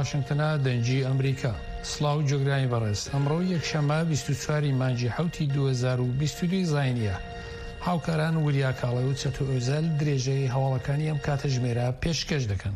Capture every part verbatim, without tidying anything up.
واشنگتنە دەنجی ئەمریکا. سڵاو جۆگرانی بەڕێز. ئەمڕۆ یەکشەمە بیست و چواری مانگی حوتی دوو هەزار و بیست و دوو زاینیە. هاوکاران وریا کاڵێ و چەتۆ ئۆزەل درێژەی هەواڵەکانی ئەم کاتە ژمێرە پێشکەش دەکەن.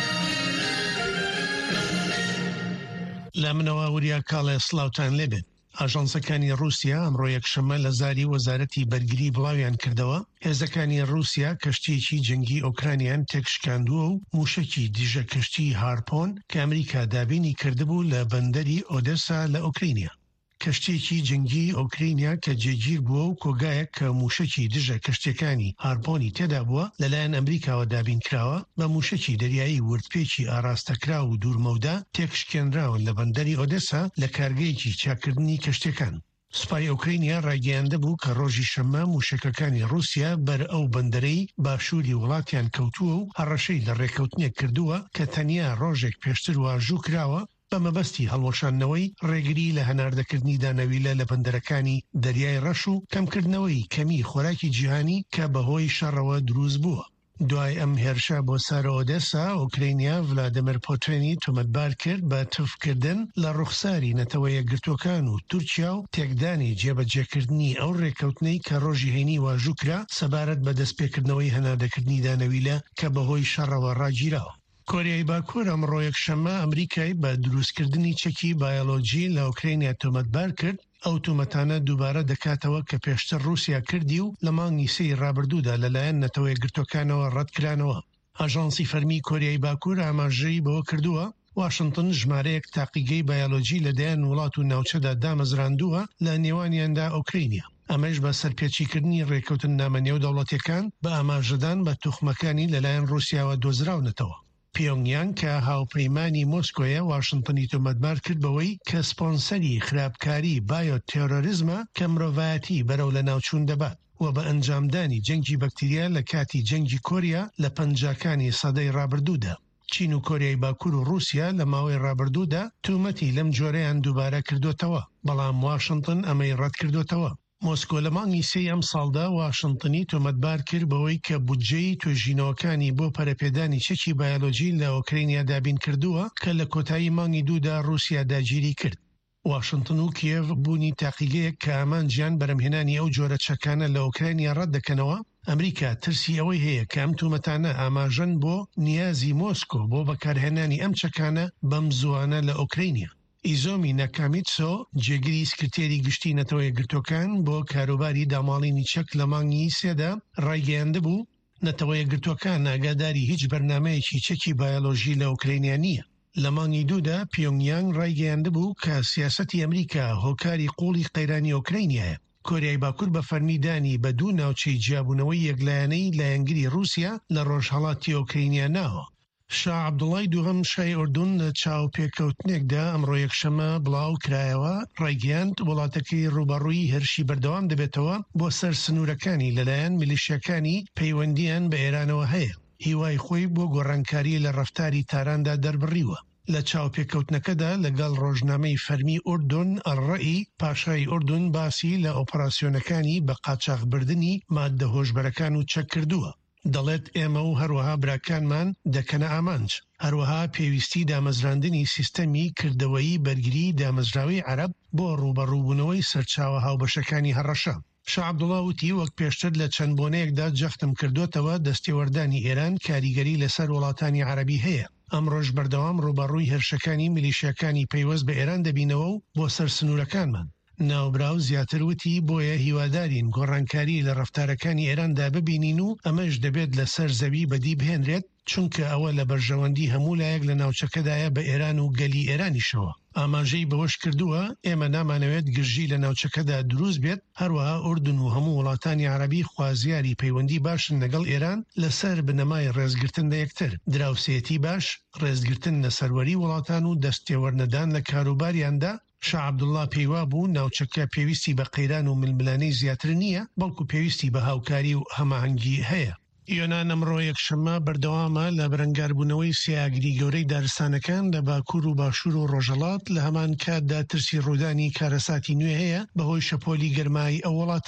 لە منەوە وریا کاڵێ سڵاوتان لێبێت. ئاژانسەکانی رووسیا ئەمڕۆ یەکشەمە لە زاری وەزارەتی بەرگری بڵاویان کردەوە هێزەکانی رووسیا کەشتیەکی جەنگی ئۆکرانیان تێکشکاندووە و موشکی دیژە کەشتی هارپۆن کە ئەمریکا دابینی کردبوو لە بەندەری ئۆدێسا لە ئۆکرینیا. کەشتێکی جەنگی ئۆکرینیا کە جێگیر بووە و کۆگایەک کە موشکی دژە کەشتەکانی هارپۆنی تێدا بووە لەلایەن ئەمریکاوە دابین کراوە بە موشکی دەریایی وردپێکی ئاراستەکرا و دوورمەودا تێکشکێنراون لە بەندەری ئۆدێسا لە کارگەیەکی چاکردنی کەشتەکان. سوپای ئۆکرینیا ڕاگەیاندە بوو کە ڕۆژی شەممە موشکەکانی رووسیا بەر ئەو بەندەرەی باشووری وڵاتیان کەوتووە و هەڕەشەی لە ڕێکەوتنێک کردووە کە تەنیا ڕۆژێک پێشتر واژوو کراوە بە مەبەستی هەڵوەشاندنەوەی ڕێگری لە هەناردەکردنی دانەویلە لە بەندەرەکانی دەریای ڕەش و کەمکردنەوەی کەمی خۆراکی جیهانی کە بەهۆی شەڕەوە دروست بووە. دوای ئەم هێرشە بۆ سارە ئۆدێسا ئۆکرینیا ڤلادیمیر پوتینی تۆمەتبار کرد بە تفکردن لە ڕوخساری نەتەوە یەکگرتوەکان و تورکیا و تێکدانی جێبەجێکردنی ئەو ڕێکەوتنەی کە ڕۆژی هەینی واژووکرا سەبارەت بە دەستپێکردنەوەی هەناردەکردنی دانەویلە کە بەهۆی شەڕەوە ڕاگیراوە. کۆریای باکوور ئەمڕۆ یەکشەمە ئەمریکای بە دروستکردنی چەکی بایۆلۆجی لە ئۆکرینیا تۆمەتبار کرد. ئەو تومەتانە دووبارە دەکاتەوە کە پێشتر رووسیا کردی و لە مانگی سەی ڕابردوودا لەلایەن نەتەوە یەکگرتوەکانەوە ڕەتکرانەوە. ئاژانسی فەرمی کۆریای باکوور ئاماژەی بەوە کردووە واشنگتن ژمارەیەک تاقیگەی بایۆلۆجی لەدایان وڵات و ناوچەدا دامەزراندووە لە نێوانیاندا ئۆکرینیا. ئەمەش بە سەرپێچیکردنی ڕێکەوتن نامەنێو دەوڵەتیەکان بە ئاماژەدان بە توخمەکانی لەلایەن رووسیاوە دۆزراونەتەوە. پیۆنگیان کە هاوپەیمانی مۆسکۆیە واشنگتنی تۆمەتبار کرد بەوەی کە سپۆنسەری خراپکاری بایۆتێرۆریزمە کە مرۆڤایەتی بەرەو لە ناوچوون دەبات و بە ئەنجامدانی جەنگی بەکتریا لە کاتی جەنگی کۆریا لە پەنجاکانی سەدەی ڕابردوودا. چین و کۆریای باکوور و رووسیا لە ماوەی ڕابردوودا تومەتی لەم جۆرەیان دووبارە کردوتەوە، بەڵام واشنگتن ئەمەی ڕەت کردوتەوە. مۆسکۆ لە مانگی سێی ئەم ساڵدا واشنگتنی تۆمەتبار کرد بەوەی کە بودجەی توێژینەوەکانی بۆ پەرەپێدانی چەکی بایۆلۆجی لە ئۆکرینیا دابین کردووە کە لە کۆتایی مانگی دوودا رووسیا داگیری کرد. واشنگتن و کیێڤ بوونی تاقیگەیەک کە ئامانجیان بەرەمهێنانی ئەو جۆرە چەکانە لە ئۆکرینیا ڕەت دەکەنەوە. ئەمریکا ترسی ئەوەی هەیە کە ئەم تومەتانە ئاماژەن بۆ نیازی مۆسکۆ بۆ بەکارهێنانی ئەم چەکانە بەم زوانە لە ئۆکرینیا. ئیزۆمی ناکامیتسۆ جێگیری سکرتێری گشتی نەتەوە یەکگرتوەکان بۆ کاروباری داماڵینی چەک لە مانگی سێدا ڕایگەیاندە بوو نەتەوە یەکگرتوەکان ئاگاداری هیچ بەرنامەیەکی چەکی بایۆلۆژی لە ئۆکرینیا نییە. لە مانگی دوودا پیۆنگیانگ ڕایگەیاندە بوو کە سیاسەتی ئەمریکا هۆکاری قوڵی قەیرانی ئۆکرینیایە. کۆریای باکوور بە فەرمیدانی بە دوو ناوچەی جیابوونەوەی یەکلایەنەی لایەنگری رووسیا لە ڕۆژهەڵاتی ئۆکرینیا ناوە. شا عەبدوڵای دووهەم شای ئوردون لە چاوپێکەوتنێکدا ئەمڕۆ یەکشەمە بڵاو کرایەوە ڕایگەیاند وڵاتەکەی ڕوبەڕووی هێرشی بەردەوام دەبێتەوە بۆ سەر سنوورەکانی لەلایەن میلیشیەکانی پەیوەندیان بە ئێرانەوە هەیە. هیوای خۆی بۆ گۆڕانکاری لە ڕەفتاری تاراندا دەربڕیوە. لە چاوپێکەوتنەکەدا لەگەڵ ڕۆژنامەی فەرمی ئوردون ئەڕەئی پاشای ئوردون باسی لە ئۆپەراسیۆنەکانی بە قاچاغبردنی ماددە هۆشبەرەکان و چەک کردووە. دەڵێت ئێمە و هەروەها براکانمان دەکەنە ئامانج. هەروەها پێویستی دامەزراندنی سیستەمی کردەوەی بەرگری دامەزراوی عەرەب بۆ ڕوبەڕووبوونەوەی سەرچاوە هاوبەشەکانی هەڕەشە. شا عەبدوڵا وتی وەک پێشتر لە چەند بۆنەیەکدا جەختم کردوتەوە دەستێوەردانی ئێران کاریگەری لەسەر وڵاتانی عەرەبی هەیە. ئەمڕۆژ بەردەوام ڕوبەڕووی هێرشەکانی میلیشیەکانی پەیوەست بە ئێران دەبینەوە و بۆ سەر سنوورەکانمان. ناوبراو زیاتر وتی بۆیە هیوادارین گۆڕانکاری لە ڕەفتارەکانی ئێراندا ببینین و ئەمەش دەبێت لە سەر زەوی بەدی بهێنرێت چونکە ئەوە لە بەرژەوەندی هەموو لایەک لە ناوچەکەدایە بە ئێران و گەلی ئێرانیشەوە. ئاماژەی بەوەش کردووە ئێمە نامانەوێت گرژی لە ناوچەکەدا دروست بێت، هەروەها ئوردون و هەموو وڵاتانی عەرەبی خوازیاری پەیوەندی باشن لەگەڵ ئێران لەسەر بنەمای ڕێزگرتن لە یەکتر، دراوسێتی باش، ڕێزگرتن لە سەروەری وڵاتان و دەستێوەرنەدان لە کاروباریاندا. شا عەبدوڵا پێیوا بوو ناوچەکە پێویستی بە قەیران و ململانەی زیاتر نییە، بەڵکو پێویستی بە هاوکاری و هەماهەنگی هەیە. یۆنان ئەمڕۆ یەکشەممە بەردەوامە لە بەرەنگاربوونەوەی سیاگری گەورەی دارستانەکان لە باکوور و باشوور و ڕۆژهەڵات لە هەمان کاتدا ترسی ڕوودانی کارەساتی نوێ هەیە بەهۆی شەپۆلی گەرمای ئەو وڵاتە.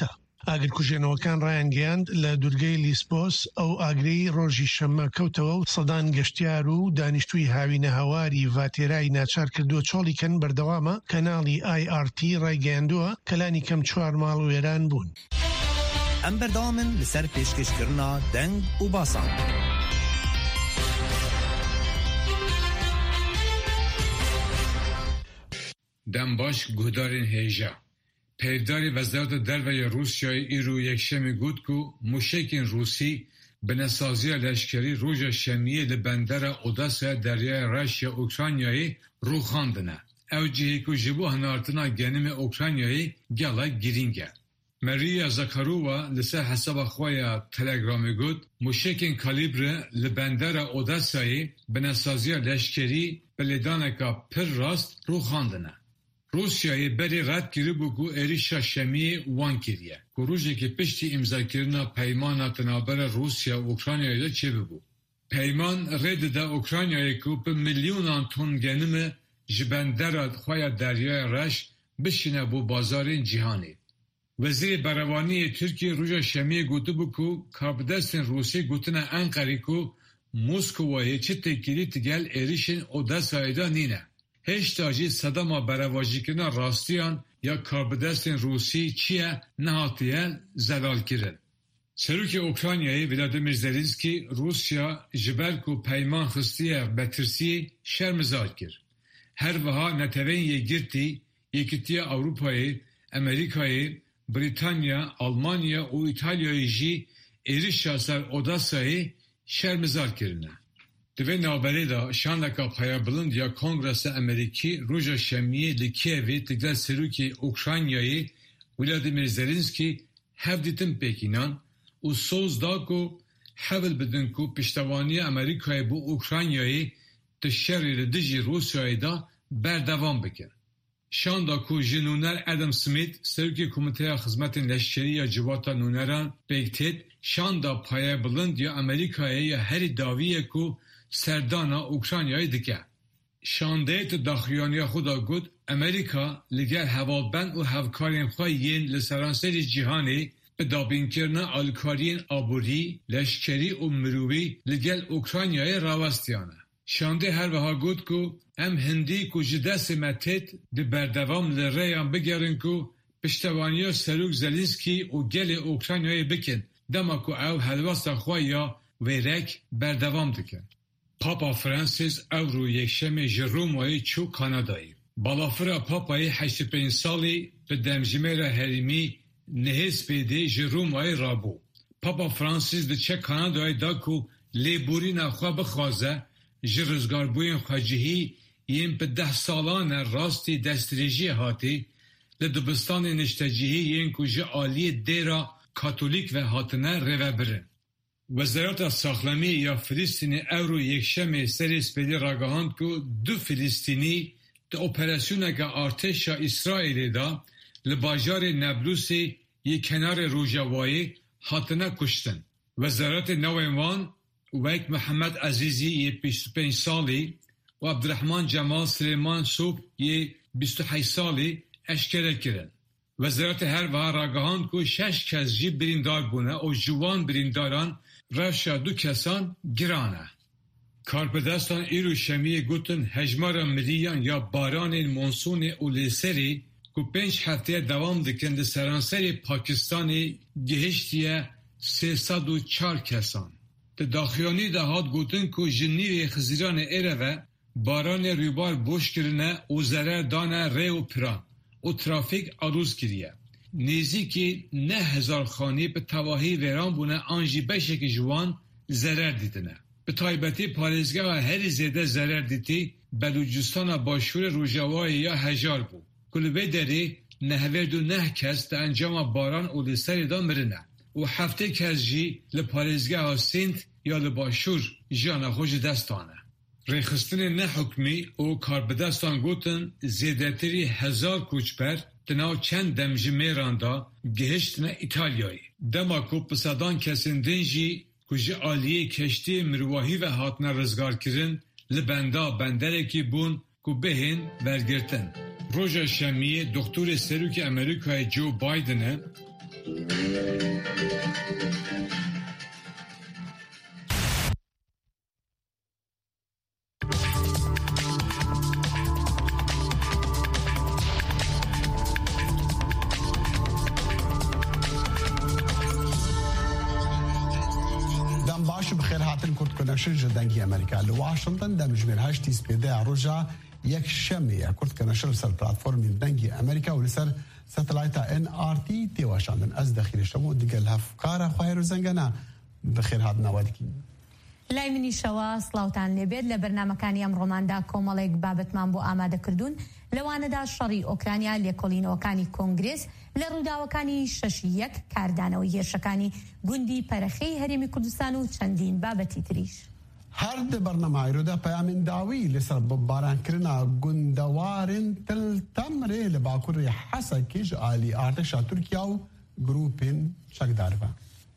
ئاگرکوژێنەوەکان ڕایانگەیاند لە دوورگەی لیسبۆس ئەو ئاگرەی ڕۆژی شەممە کەوتەوە و سەدان گەشتیار و دانیشتووی هاوینە هەواری ڤاتێرای ناچار کردووە چۆڵیکەن بەردەوامە کەناڵی آی ئار تی ڕایگەیاندووە کەلانی کەم چوار ماڵ وێران بوون. ئەم بەردەوامن لەسەر پێشکەشکردنا دەنگ و باسان. دەمباش گوهدارên hêja Peyvdarê Wezareta Derve Rusyayê îro yekşemê got ku mûşekên Rûsî bi nesaziya leşkerî roja şemiyê li bendera Odessaya deryaya Rûsya Ukraynayê rûxandine. Ew cihê ku ji bo hinartina genimê Ukraynayê gela girîng e. Mariya Zakharova li ser hesaba xwe ya Telegramê got mûşekên kalîbre li bendera Odessayê bi nesaziya leşkerî bi lêdaneka pir rast rûxandine. Rusyayê berê red kiribû ku êrişa şemiyê wan kiriye. Ku rojekê piştî îmzakirina peymana tinabera Rusya û Ukraynayê de çêbibû. Peyman rê dide Ukraynayê ku bi milyonan ton genime ji bendera xwe ya deryaya reş bişîne bo bazarên cîhanê. Wezîrê Berevaniyê Tirkiye roja şemiyê gotibû ku karbidestên Rûsî gotine Enqerê ku Moskowayê çi têkilî tigel êrişên Odessayê de nîne. Heşta jî sedema berevajîkirina rastiyan ya karbidestên Rûsî çiye nehatiye zelalkirin. Serokê Ukraynayê Vladimir Zelenskî Rusya ji ber ku peyman xistiye betirsiyê şermizar kir. Her wiha netewên yekgirtî Yekîtiya Ewropayê, Amerîkayê, Britanya, Almanya û İtalyayê jî êrişa ser Odessayê şermizar kirine. Di vê naberê de şandeka peyabilind ya Kongresa Amerîkî roja şemiyê li Kievê tigel serokê Ukraynayê Vladimir Zelenskî hev dîtin pêkînan û soz da ku hevil bidin ku piştevaniya Amerîkayê bo Ukraynayê di şerê li dijî Rusyayê de berdewam bikin. Şanda ku ji nûner Adam Smith serokê Komîteya Xizmetên Leşkerî ya Civata Nûneran pêktêt şanda peyabilind ya Amerîkayê ya herî dawiye ku serdana Ukraynayê dike. Şandeyê tu daxuyaniya xwe da got Amerîka li gel hevalbend û hevkarên xwe yên li seranserê cîhanê bi dabînkirina alîkariyên aborî, leşkerî û mirovî li gel Ukraynayê rawestiyane. Şandê her wiha got ku em hindî ku ji destê me têt di berdevam li rêyan bigerin ku piştevaniya Serok Zelenskî û gelê Ukraynayê bikin dema ku ew helwesta xwe ya wêrek berdevam dikin. Papa Francis Evro yekşemê ji Romayê çû Kanadayê. Balafira Papayê heşt û pênc salî bi demjimêra herîmî Nihêspêdê ji Romayê rabû. Papa Francis diçe Kanadayê da ku lêborîna xwe bixwaze ji rizgarbûyên xwecihî yên bi deh salan e rastî destdirêjiyê hatî li dibistanê niştecihî yên ku ji aliyê dêra Katolîk ve hatine rêvebirin. Wezareta Saxlemî ya Filîstînê Evro yekşemê serê spêlê ragihand ku du Filîstînî di operasyoneka artêşa İsraîlê da li bajarê Neblusê yê kenarê Rojavayê hatine kuştin. Wezaretê newên wan wek Mihemed Ezîzî yê bîst û pênc salî û Abdurehman Cemal Silêman Sob yê bîst û heşt salî eşkere kirin. Wezaretê her wiha ragihand ku şeş kes jî birîndar bûne û ji wan birîndaran rewşa du kesan giran e. Karpidestan îro şemiyê gotin hejmara miriyan ya baranên monsûnê û lêserê ku pênc hefteyê dewam dikin di seranserê Pakistanê gihiştiye sê sed û çar kesan. Di daxuyanî de hat gotin ku ji nîvê Xiziranê êreve baranê rûbar boş kirine û zerer dane rê û piran û trafîk arûz kiriye. Nêzîkî ne hezar xanî bi tevahî wêran bûne an jî beşekî ji wan zerer dîtine. Bi taybetî parêzgeha herî zêde zerer dîtî Belûcistana Başûrê Rojavayê ya hejar bû. Ku li vê derê nehvêrd û neh kes di encama baran û lêserê de mirine û heftê kes jî li parêzgeha Sînd ya li Başûr jiyana xwe ji dest dane. Rêxistinên nehukmî û karbidestan gotin zêdetirî hezar koçber di nav çend demjimêran da gihiştine İtalyayê. Dema ku bi sedan kesên din jî ku ji aliyê keştiyê mirovahî ve hatine rizgarkirin li benda benderekî bûn ku bihên vergirtin. Roja şemiyê Doktorê Serokê Amerîkayê Joe Biden'e جدنگی امریکا لواشنطن دم جمهور هشتی سپیده روزا یک شمیه کرد که نشر سر پلتفرم دنگی امریکا و لسر ستلایت ان آر تی تیواشاندن از داخل شمو دیگه هفکار خواهر زنگنا بخیر هات نوادکی لای منی شوا سلاوتان لبید لبرنامه‌کانی امروماندا کۆمەڵێک بابەتمان بۆ ئامادەکردوون لەوانەدا شەڕی ئۆکرانیا لێکۆڵینەوەکانی کۆنگرێس لە ڕووداوەکانی شەشی یەک کاردانەوەی هێرشەکانی گوندی پەرەخەی هەرێمی کوردستان و چەندین بابەتی تریش. هر د برنامه ایرودا پیامین داوی لسر باران کرنا گندوارن تل تمره لباکوری حسا کیج آلی ارتشا ترکیه و گروپین شکدار با.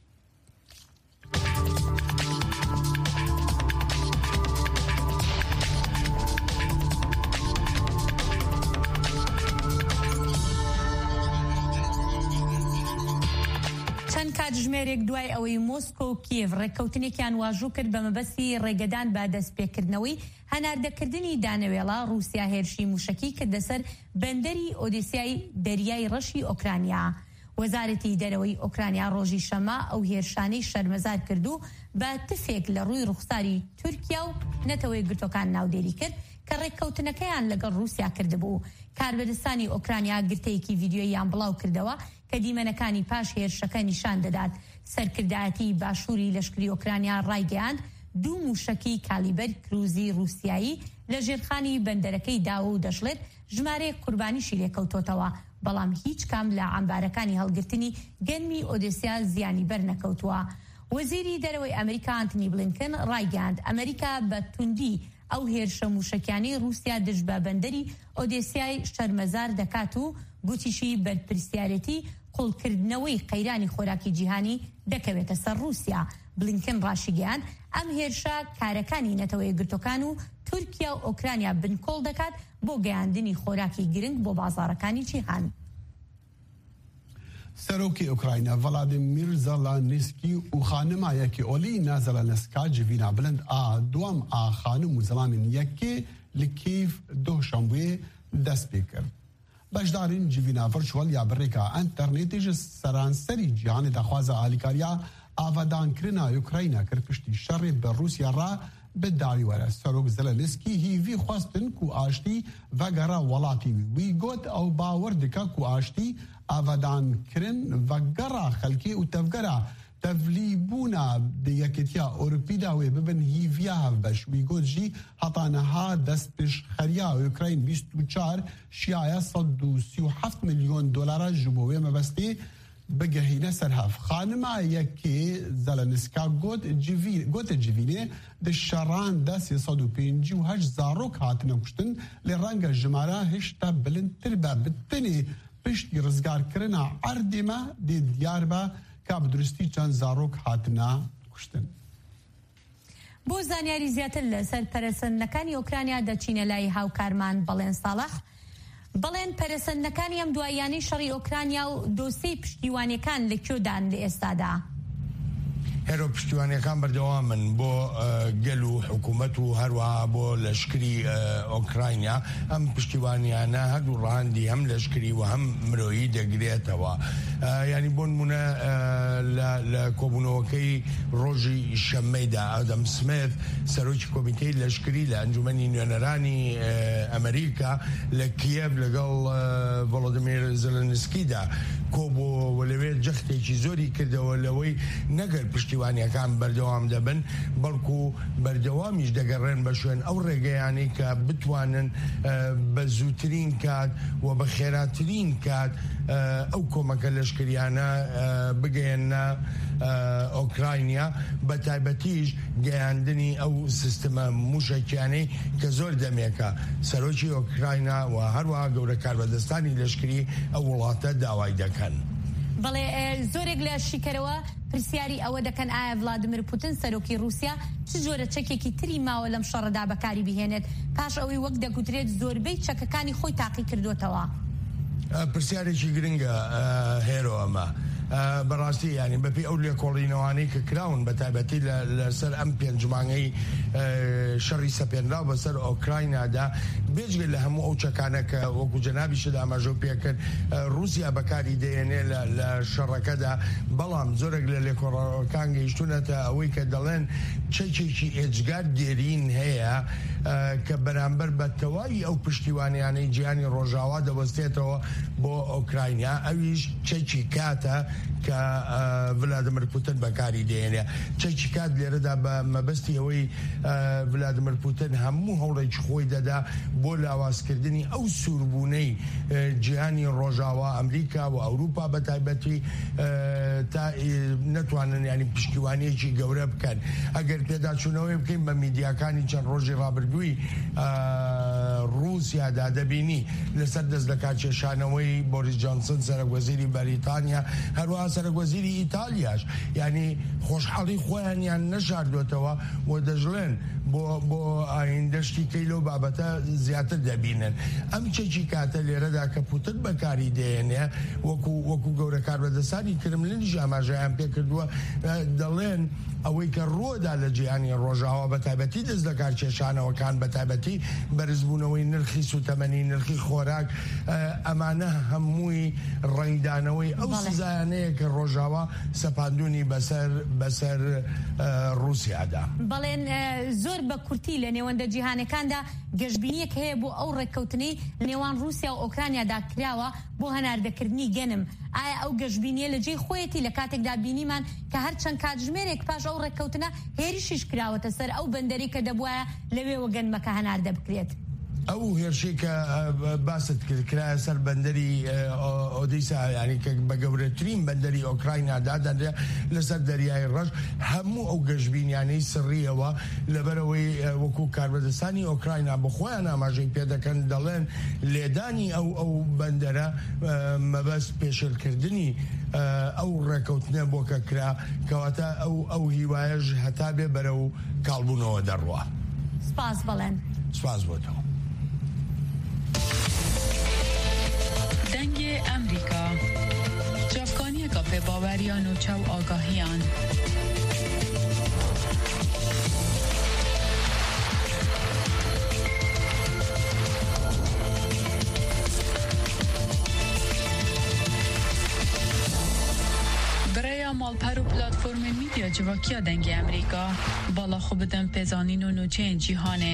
کاتژمێرێک دوای ئەوەی مۆسکۆ و کیێڤ ڕێککەوتنێکیان واژوو کرد بە مەبەستی ڕێگەدان بە دەستپێکردنەوەی هەناردەکردنی دانەوێڵە رووسیا هێرشی موشکی کردە سەر بەندەری ئۆدێسیای دەریای ڕەشی ئۆکرانیا. وەزارەتی دەرەوەی ئۆکرانیا ڕۆژی شەمە ئەو هێرشانەی شەرمەزار کردو بە تفێک لە ڕووی ڕوخساری تورکیا و نەتەوەی گرتوەکان ناودێری کرد کە ڕێککەوتنەکەیان لەگەڵ رووسیا کردبوو. کاربەدەستانی ئۆکرانیا گرتەیەکی ڤیدیۆیان بڵاو کردەوە کە دیمەنەکانی پاش هێرشەکە نیشان دەدات سەرکردایەتی باشووری لەشکری ئۆکرانیا ڕایگەیاند دوو موشکی کالیبەر کروزی رووسیایی لە ژێرخانی بەندەرەکەی داوە و دەشڵێت ژمارەیەک قوربانیشی لێکەوتۆتەوە، بەڵام هیچ کام لە عەمبارەکانی هەڵگرتنی گەنمی ئۆدێسیا زیانی بەر نەکەوتووە. وەزیری دەرەوەی ئەمریکا ئانتنی بلینکن ڕایگەاند ئەمریکا بە توندی ئەو هێرشە موشکیانەی رووسیا دژ بە بەندەری ئۆدێسیای شەرمەزار دەکات و گوتیشی بەرپرسیارەتی قوڵکردنەوەی قەیرانی خۆراکی جیهانی دەکەوێتە سەر رووسیا. بلینکن ڕاشیگەیاند ئەم هێرشە کارەکانی نەتەوەی گرتوەکان و تورکیا و ئۆکرانیا بنکۆڵ دەکات بۆ گەیاندنی خۆراکی گرنگ بۆ بازاڕەکانی جیهان. سەرۆکی ئۆکراینە ڤڵادیمیر زەلەنسکی و خانمایەکی ئۆلینا زەلەنسکا جڤینا بلند ئا دووەم ئا خانم و زەڵامین یەکێ لە کیڤ دۆشەمبوێ دەست پێ کرد. بەشدارین جیڤینا ڤرچوەل یا بڕێکە ئەنتەرنێتیش سەرانسەری جیهانی دەخوازە ئالیکاریا ئاڤادانکردنا ئوکراینە کرد پشتی شەڕێ بە رووسیا ڕا بداریوەرە. سەرۆک زەلەنسکی هیڤی خواستن کو ئاشتی ڤەگەڕا وڵاتی وی گوت ئەو باوەڕ دکە کو ئاشتی ئاڤادانکردن ڤەگەڕا خەلکی و تەڤگەرە تەڤلیبوونا یەکێتیا ئۆروپیدا وێ ببن هیڤیا هەڤبەش وی گوت ژی هەتانەها دەست پێشخەریا ئوکراین بیست و چار شیایە سەد و سی و حەفت ملیۆن دۆلارە ji bo wê mebestê bigehîne ser hev. Xanima yekê Zelenska got gote civînê di şeran de sê sed û pêncî û heşt zarok hatine kuştin lê renga jimara hişta bilindtir be bi tenê piştî rizgarkirina erdê me dê diyar be ka bi duristî çend zarok hatine kuştin. بۆ زانیاری زیاتر لەسەر پەرەسەندنەکانی ئۆکرانیا دەچینە لای هاوکارمان بەڵێن ساڵح. بەڵێن پەرەسەندنەکانی ئەم دواییانەی شەڕی ئۆکرانیا و دۆسەی پشتیوانیەکان لەکوێدان لە ئێستادا؟ هێرۆ پشتیوانیەکان بەردەوامن بۆ گەل و حکوومەت و هەروەها بۆ لەشکری ئۆکراینیا. ئەم پشتیوانیانە هەردوو ڕاهەندی هەم لەشکری و هەم مرۆیی دەگرێتەوە. ینی بۆ نمونە لە کۆبوونەوەکەی ڕۆژی شەممەیدا ئادەم سمێت سەرۆکی کۆمیتەی لەشکری لە ئەنجومەنی نوێنەرانی ئەمریکا لە کیێڤ لەگەڵ ڤڵۆدیمیر زەلەنسکیدا کۆبووە لەوێ جەختێکی زۆری کردەوە لەوەی نەگەر پشتیوانیەکان بەردەوام دەبن بەڵکو بەردەوامیش دەگەڕێن بە شوێن ئەو ڕێگەیانی کە بتوانن بە زووترین کات و بە خێراترین کات ئەو کۆمەکە لەشکریانە بگەێنە ئۆکراینیا بە تایبەتیش گەیاندنی ئەو سیستەمە موشکیانەی کە زۆر دەمێکە. سەرۆکی ئۆکراینە و هەروەها گەورە کاربەدەستانی لەشکری ئەو وڵاتە داوای دەکەن. بەڵێ زۆرێک لە شیکەرەوە پرسیاری ئەوە دەکەن ئایا ڤڵادیمیر پوتین سەرۆکی رووسیا چ جۆرە چەکێکی تری ماوە لەم شەڕەدا بەکاری بهێنێت پاش ئەوەی وەک دەگوترێت زۆربەی چەکەکانی خۆی تاقی کردوتەوە؟ پرسیارێکی گرنگە هێرۆ ئەمە. بەڕاستی ینی بەپی ئەو لێکۆڵینەوانەی کە کراون بە تایبەتی لەسەر ئەم پێنجمانگەی شەڕی سەپێنراو بەسەر ئۆکراینادا بێجگە لە هەموو ئەو چەکانە کە وەکو جەنابی شدا ئاماژە پێکرد رووسیا بەکاری دێنێ لە شەڕەکەدا، بەڵام زۆرێک لە لێکۆڵەکان گەیشتونەتە ئەوەی کە دەڵێن چەکێکی ئێجگار دێرین هەیە کە بەرامبەر بە تەواوی ئەو پشتیوانیانەی گیانی ڕۆژاوا دەوەستێتەوە بۆ ئۆکراینیا، ئەویش چەکی کاتە کە ڤلادیمیر پوتین بەکاری دێنێ. چەکی کات لێرەدا بە مەبەستی ئەوەی ڤلادیمیر پوتین هەموو هەوڵێکی خۆی دەدا بۆ لاوازکردنی ئەو سووربوونەی جیهانی ڕۆژاوا ئەمریکا و ئەوروپا بە تایبەتی تا نەتوانن ینی پشتیوانیەکی گەورە بکەن. ئەگەر پێداچوونەوەی بکەین بە میدیاکانی چەند ڕۆژی ڕابردووی رووسیادا دەبینی لەسەر دەست لە کارکێشانەوەی بۆریس جۆنسن سەرۆکوەزیری بەریتانیا، هەروەها سەرۆکوەزیری ئیتالیاش ینی خۆشحاڵی خۆیانیان نەشاردوێتەوە و دەژڵێن بۆ ئایندەشتی کەی لەو بابەتە زیاتر دەبینن. ئەم چەکی کاتە لێرەدا کە پوتین بەکاری دێنێ وەکو وەکو گەورە کاربەدەستانی کرملینیش ئاماژەیان پێ کردووە، دەڵێن ئەوەی کە ڕۆدا لە جیهانی ڕۆژاوا بە تایبەتی دەست لە کارکێشانەوەکان بە تایبەتی بەرزبوونەوەی نرخی سوتەمەنی نرخی خۆراک، ئەمانە هەمووی ڕێنگدانەوەی ئەو سزایانەیە کە ڕۆژاوا سەپاندونی بەسەر بەسەر رووسیادا. بەڵێن زۆر بە کورتی لە نێوەندە جیهانەکاندا گەشتبینیەک هەیە بۆ ئەو ڕێککەوتنەی نێوان رووسیا و ئۆکرانیادا کراوە بۆ هەناردەکردنی گەنم. ئایا ئەو گەشتبینیە لە جێی خۆیەتی لە کاتێکدا بینیمان کە هەر چەند کاتژمێرێک پاش ئەو ڕێککەوتنە هێرشیش کراوەتە سەر ئەو بەندەری کە دەبوایە لەوێوە گەنمەکە هەناردە بکرێت؟ ئەو هێرشی کە باست کرد کرایە سەر بەندەری ئۆدیسا، ینی کە بە گەورەترین بەندەری ئۆکراینیا دادەنرێ لەسەر دەریای ڕەش، هەموو ئەو گەشتبینیانەی سڕیەوە لەبەرەوەی وەکو کاربەدەستانی ئۆکراینیا بە خۆیان ئاماژەی پێ دەکەن، دەڵێن لێدانی ئەو ئەو بەندەرە مەبەست پێشێلکردنی ئەو ڕێکەوتنە بۆ کە کرا، کەواتە ئەو ئەو هیوایەش هەتا بێ بەرە و کاڵبوونەوە دەڕوە. سپاس بەڵێن. سپاس بۆتەوە. دنگ امریکا جافکانی کا په باوریان و چو آگاهیان برای مالپر و پلاتفورم میدیا جواکیا دنگ امریکا بالا خوب دن پزانین و نوچه جیهانه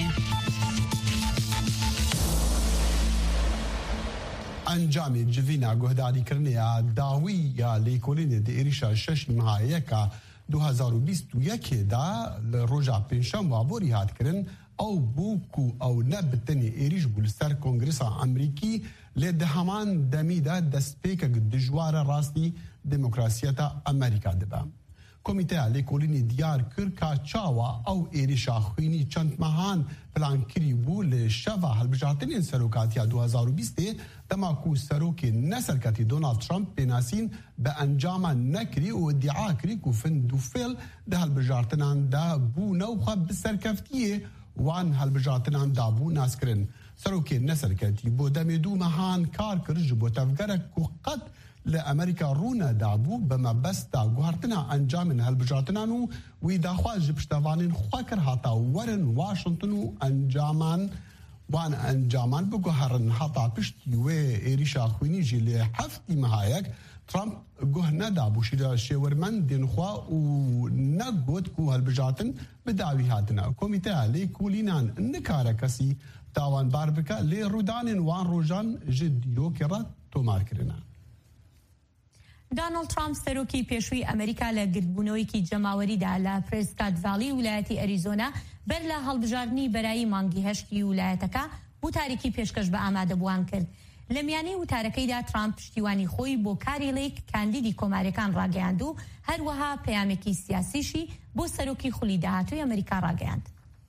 ئەنجامی جڤینە گۆهداریکردنەیە داوی یا لێکۆڵینێ دە ئێریشا شەش مایەکە دو هەزار و بیست و یەکێدا لە ڕۆژا پێنجشەممە بۆری هاتکردن ئەو بووک و ئەو نەبتنی ئێریش بوو لەسەر کۆنگرسا ئەمریکی لێ دە هەمان دەمیدا دەستپێکە دژوارە ڕاستی دموکراسیەتە ئەمریکا دەبە. کۆمیتەیە لێکۆڵینی دیار کرد کە چاوە ئەو ئێریشا خوێنی چەند مەهان پلانکری بوو لە شەڤە هەڵبژارتنین سەرۆکاتیا دو هەزار و بیستێ دەماکو سەرۆکی نەسەرکەتی دۆنالد ترامپ پێناسین بە ئەنجامە نەکری و دیعا کری و فند و فێڵ دە هەڵبژارتناندا بوونە و خە بسەرکەفتیە وان هەڵبژارتناندا بوو ناسکردن. سەرۆکی نەسەرکەتی بۆ دەمێ دوو مەهان کار کرد ji بۆ تەفگەرێک و قەت لە ئەمریکا ڕوونەدا بوو بە مەبەستا گوهارتنا ئەنجامن هەڵبژارتنان و وی داخواز ji پشتەوانین خوا کرد هاتا وەرن واشنگتن و ئەنجامان وان ئەنجامان بگوهڕن هەتا پشتی وێ ئێریشا خوێنیژی لێ هەفتی مەهایەک ترامپ گوه نەدا بووشیرە شێوەرمەند دێنخوا و نەگوت و هەڵبژارتن بداوی هاتنە. کۆمیتەیە لێکۆڵینان نکارە کەسی تاوانبار بکە لێ ڕوودانین وان ڕۆژان ji دیرۆکی ڕەت تۆمارکردنە. دانالد ترامپ سەرۆکی پێشووی ئەمریکا لە گرتبوونەوەیکی جەماوەریدا لە پرێسکات ڤالی ویلایەتی ئەریزۆنا بەر لە هەڵبژاردننی بەرایی مانگی هەشتی ویلایەتەکە وتارێکی پێشکەش بە ئامادەبووان کرد. لە میانەی وتارەکەیدا ترامپ پشتیوانی خۆی بۆ کاری لێک کاندیدی کۆمارەکان ڕاگەیاند و هەروەها پەیامێکی سیاسیشی بۆ سەرۆکی خولی داهاتووی ئەمریکا ڕاگەیاند.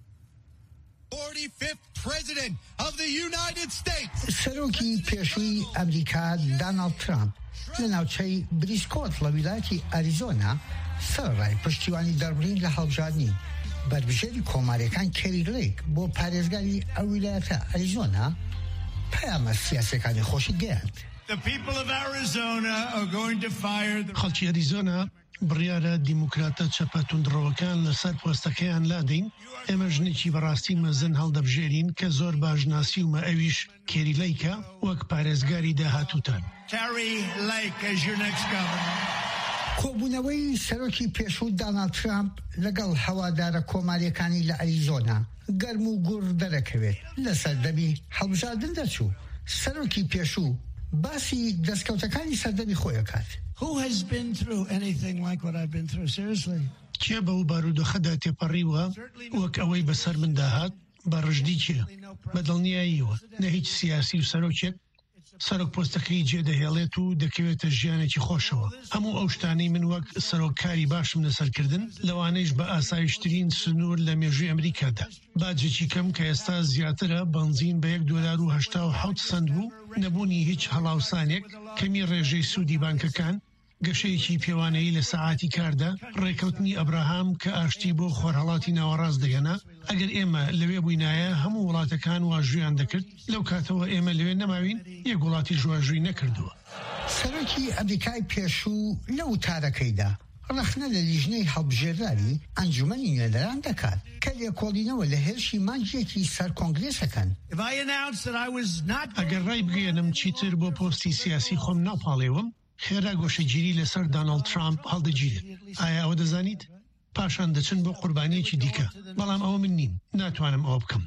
سەرۆکی پێشووی ئەمریکا دانالد ترامپ لە ناوچەی بریسکۆت لە ویلایەتی ئەریزۆنا سەرڕای پشتیوانی دەربڕین لە هەڵبژاردننی بربژێری کۆمارەکان کەری لێک بۆ پارێزگاری ئەو ویلایەتە ئەریزۆنا پەیامە سیاسەکانی خۆشی گەیاند. خەڵکی ئەریزۆنا بڕیارە دیموکراتە چەپە توندڕەوەکان لەسەر پۆستەکەیان لادەین. ئێمە ژنێکی بەڕاستی مەزن هەڵدەبژێرین کە زۆر باشناسی ومە ئەویش کێری لایکە وەک پارێزگاری داهاتووتان. کۆبوونەوەی سەرۆکی پێشوو دانالد ترامپ لەگەڵ هەوادارە کۆماریەکانی لە ئەریزۆنا گەرم و گوڕ دەرەکەوێت لە سەردەمی هەڵبژاردن دەچوو. سەرۆکی پێشوو باسی دەستکەوتەکانی سەردەمی خۆی دەکات. کێ بەو بارودۆخەدا تێپەڕیوە وەک ئەوەی بەسەر من داهات بە ڕژدی چیە؟ بەدڵنیاییەوە نە هیچ سیاسی و سەرۆکێک سەرۆک پۆستەکەی جێدەهێڵێت و دەکەوێتە ژیانێکی خۆشەوە. هەموو ئەو شتانەی من وەک سەرۆککاری باشم لەسەرکردن لەوانەیش بە ئاسایشترین سنوور لە مێژووی ئەمریکادا. باجێکی کەم کە ئێستا زیاترە بەنزین بە یەک دۆلار و هەشتا و حەوت سەنت بوو، نەبوونی هیچ هەڵاوسانێک، کەمی ڕێژەی سوودی بانکەکان، گەشەیەکی پێوانەیی لە سەعاتی کاردا، ڕێکەوتنی ئەبراهام کە ئاشتی بۆ خۆرهەڵاتی ناوەڕاست دەگەنا. ئەگەر ئێمە لەوێ بووینایە هەموو وڵاتەکان واژویان دەکرد، لەو کاتەوە ئێمە لەوێ نەماوین یەک وڵاتی ژواژووی نەکردووە. سەرۆکی ئەمریکای پێشوو لە وتارەکەیدا ڕەخنە لە لیژنەی هەڵبژێرداری ئەنجومەنی نوێنەران دەکات کە لێکۆڵینەوە لە هێرشی مانجێکی سەر کۆنگرێسەکەن. ئەگەر ڕای بگەێنم چیتر بۆ پۆستی سیاسی خۆم ناپاڵێوم، خێرا گۆشەگیری لەسەر دانالد ترامپ هەڵدەگیرێت. ئایا ئەوە دەزانیت؟ پاشان دەچن بۆ قوربانیەکی دیکە. بەڵام ئەوە من نیم، ناتوانم ئەوە بکەم.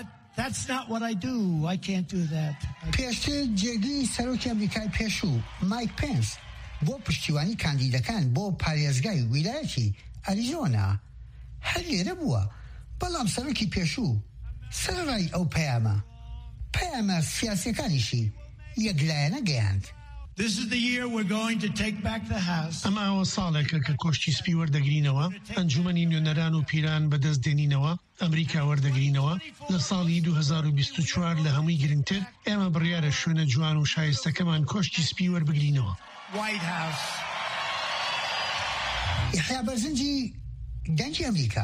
پێشتر جێگی سەرۆکی ئەمریکای پێشوو مایک پێنس بۆ پشتیوانی کاندیدەکان بۆ پارێزگای ویلایەتی ئەریزۆنا هەر لێرە بووە، بەڵام سەرۆکی پێشوو سەرڕای ئەو پەیامە پەیامە سیاسیەکانیشی یەکلایەنە گەیاند. ئەمە ئەوە ساڵێکە کە کۆشتی سپی وەردەگرینەوە، ئەنجومەنی نوێنەران و پیران بەدەست دێنینەوە، ئەمریکا وەردەگرینەوە. لە ساڵی دوو هەزار و بیست و چوار لە هەمووی گرنگتر ئێمە بڕیارە شوێنە جوان و شایستەکەمان کۆشتی سپی وەربگرینەوە. یحیا بەرزنجی گەنجی ئەمریکا.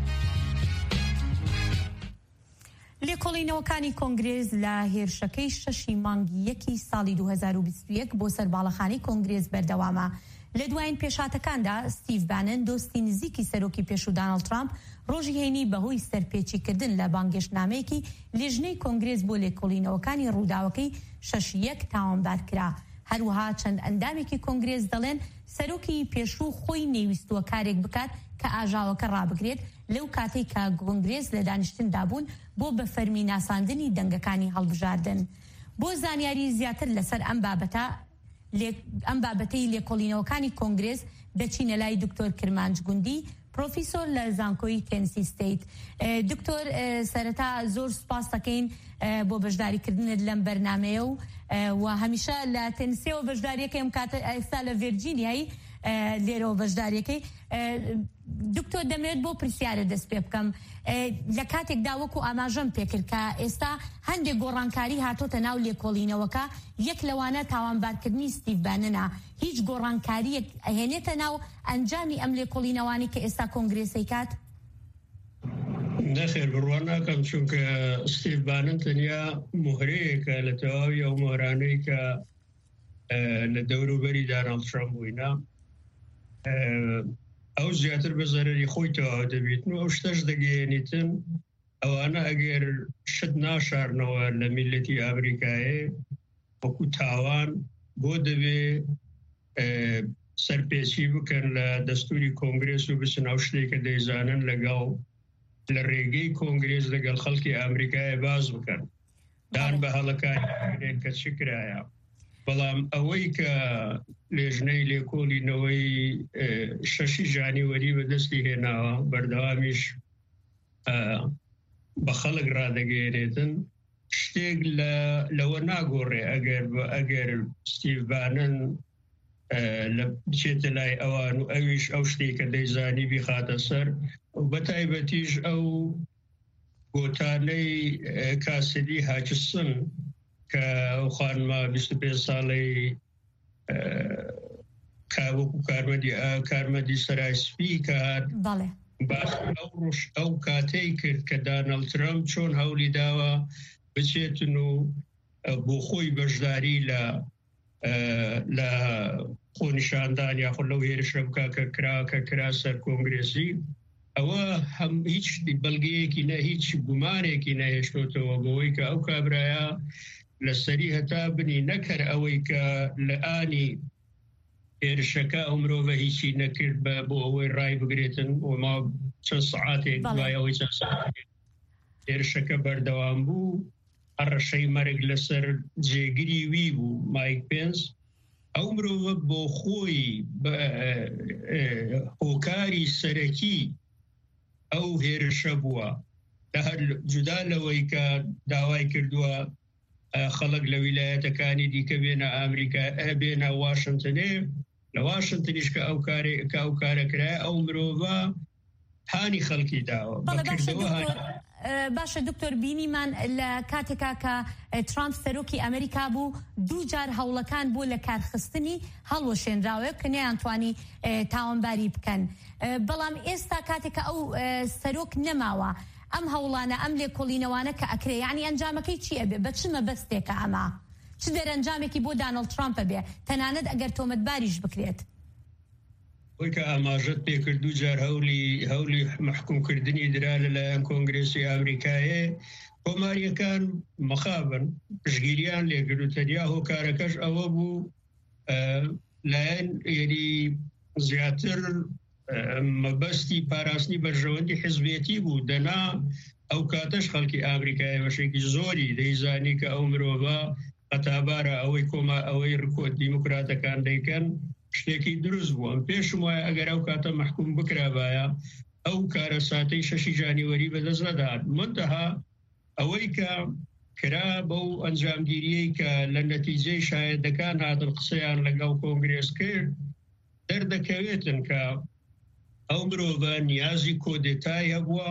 لێکۆڵینەوەکانی کۆنگرێز لە هێرشەکەی شەشی مانگی یەکی ساڵی دوو هەزار و بیست و یەک بۆ سەرباڵەخانەی کۆنگرێز بەردەوامە. لە دوایین پێشاتەکاندا ستیڤ بانن دۆستی نزیکی سەرۆکی پێشوو دانالد ترامپ ڕۆژی هەینی بەهۆی سەرپێچیکردن لە بانگێشتنامەیەکی لێژنەی کۆنگرێز بۆ لێکۆڵینەوەکانی ڕووداوەکەی شەش یەک تاوانبار کرا. هەروەها چەند ئەندامێکی کۆنگرێز دەڵێن سەرۆکی پێشوو خۆی نێویستووە کارێک بکات کە ئاژاوەکە ڕابگرێت لەو کاتەی کە کۆنگرێز لە دانیشتندا بوون بۆ بە فەرمی ناساندنی دەنگەکانی هەڵبژاردن. بۆ زانیاری زیاتر لەسەر ئەم بابەتە ئەم بابەتەی لێکۆڵینەوەکانی کۆنگرێز دەچینە لای دکتۆر کرمانج گوندی، پرۆفیسۆر لە زانکۆی تێنسی ستیت. دکتۆر سەرەتا زۆر سوپاس دەکەین بۆ بەشداریکردنت لەم بەرنامەیە و و هەمیشە لە تێنسیەوە بەشداریەکەم کاتە ئێستا لە ڤێرجینیایی لێرەوە بەشداریەکەی. دکتۆر دەمێت بۆ پرسیارە دەست پێ بکەم. لە کاتێکدا وەکو ئاماژەم پێکرد کە ئێستا هەندێک گۆڕانکاری هاتۆتە ناو لێکۆڵینەوەکە، یەک لەوانە تاوانبارکردنی ستیڤ باننە. هیچ گۆڕانکاریەک ئەهێنێتە ناو ئەنجامی ئەم لێکۆڵینەوانی کە ئێستا کۆنگرێسی کات؟ نەخێر بڕوان ناکەم، چونکە ستیڤ بانن تەنیا مهرەیەکە لە تەواوی ئەو مۆرانەی کە لە دەوروبەری دانالد ترامپ بووینە، ئەو زیاتر بە زەرەری خۆی تەواو دەبێتن و ئەو شتەش دەگەیەنیتن ئەوانە ئەگەر شت ناشارنەوە لە میلەتی ئەمریکایە وەکو تاوان بۆ دەبێ سەرپێچی بکەن لە دەستوری کۆنگرێس و بچن ئەو شتێکە دەیزانن لەگەڵ لە ڕێگەی کۆنگرێز لەگەڵ خەڵکی ئەمریکایە باز بکەن دان بە هەڵەکانی کە چ کرایە. بەڵام ئەوەی کە لێژنەی لێکۆڵینەوەی شەشی ژانیوەری بەدەستی هێناوە بەردەوامیش بە خەڵک ڕادەگەێنێتن، شتێک لەوە ناگۆڕێ ئەگەر ئەگەر ستیڤ بانن بچێتە لای ئەوان و ئەویش ئەو شتێکە دەیزانی بیخاتە سەر و بەتایبەتیش ئەو گۆتانەی کاسدی هاچسن کە ئەو خانمە بیست و پێنج ساڵەی کاوەکو کارمەندی سەرایسپی کە باس ئەو ڕۆژ ئەو کاتەی کرد کە دانالد ترامپ چۆن هەولی داوە بچێتن و بۆ خۆی بەشداری لە لە خۆنیشاندان یاخۆ لەو هێرشە بکە کە کرا کە کرا سەر کۆنگرێسی ئەوە هەم هیچ بەڵگەیەکی نە هیچ گومانێکی نەهێشتۆتەوە بەوەی کە ئەو کابرایە لەسەری هەتا بنی نەکەر ئەوەی کە لە ئانی هێرشەکە ئەو مرۆڤە هیچی نەکرد بە بۆ ئەوەی ڕای بگرێتن وما چەند سەعاتێک دوای ئەوەی چەند سەعاتێک هێرشەکە بەردەوام بوو هەڕەشەی مەرگ لەسەر جێگیری وی بوو مایک پێنس ئەو مرۆڤە بۆ خۆی هۆکاری سەرەکی ئەو هێرشە بووە جودا لەوەی کە داوای کردووە خەڵک لە ویلایەتەکانی دیکە بێنە ئەمریکا بێنە واشنگتنێ لە واشنگتنیش کە ئەو کە ئەو کارەکرای ئەو مرۆڤە هانی خەڵکی داوە باشە دکتۆر بینیمان لە کاتێکا کە ترامپ سەرۆکی ئەمریکا بوو دوو جار هەوڵەکان بوو لە کارخستنی هەڵوەشێنراوە کە نەیانتوانی تاوانباری بکەن بەڵام ئێستا کاتێکە ئەو سەرۆک نەماوە ئەم هەوڵانە ئەم لێکۆڵینەوانە کە ئەکرێ یعنی ئەنجامەکەی چیە بێ بە چمە بەستێکە ئەمە چ دەرەنجامێکی بۆ دانەڵد ترامپە بێ تەنانەت ئەگەر تۆمەتباریش بکرێت وەی کە ئاماژەت پێکرد دوو جار هەولی هەولی محکومکردنی درا لەلایەن کۆنگرێسی ئەمریکایە کۆماریەکان مەخابن پشگیریان لێگرت تەنیا هۆکارەکەش ئەوە بوو لایەن یعنی زیاتر مەبەستی پاراستنی بەرژەوەندی حزبێتی بوو دەنا ئەو کاتەش خەڵکی ئامریکای بەشێکی زۆری دەیزانی کە ئەو مرۆڤە قەتابارە ئەوەی کۆما ئەوەی ڕکۆت دیموکراتەکان دەیکەن شتێکی دروست بووە پێشم وایە ئەگەر ئەو کاتە محکوم بکرابایە ئەو کارە ساتەی شەشی جانیوەری بەدەست نەدات منتەها ئەوەی کە کرا بەو ئەنجامگیریەی کە لە نەتیجەی شایەتەکان هاتن قسەیان لەگەڵ کۆنگرێس کرد دەردەکەوێتن کە ئەو مرۆڤە نیازی کۆدێتای هەبووە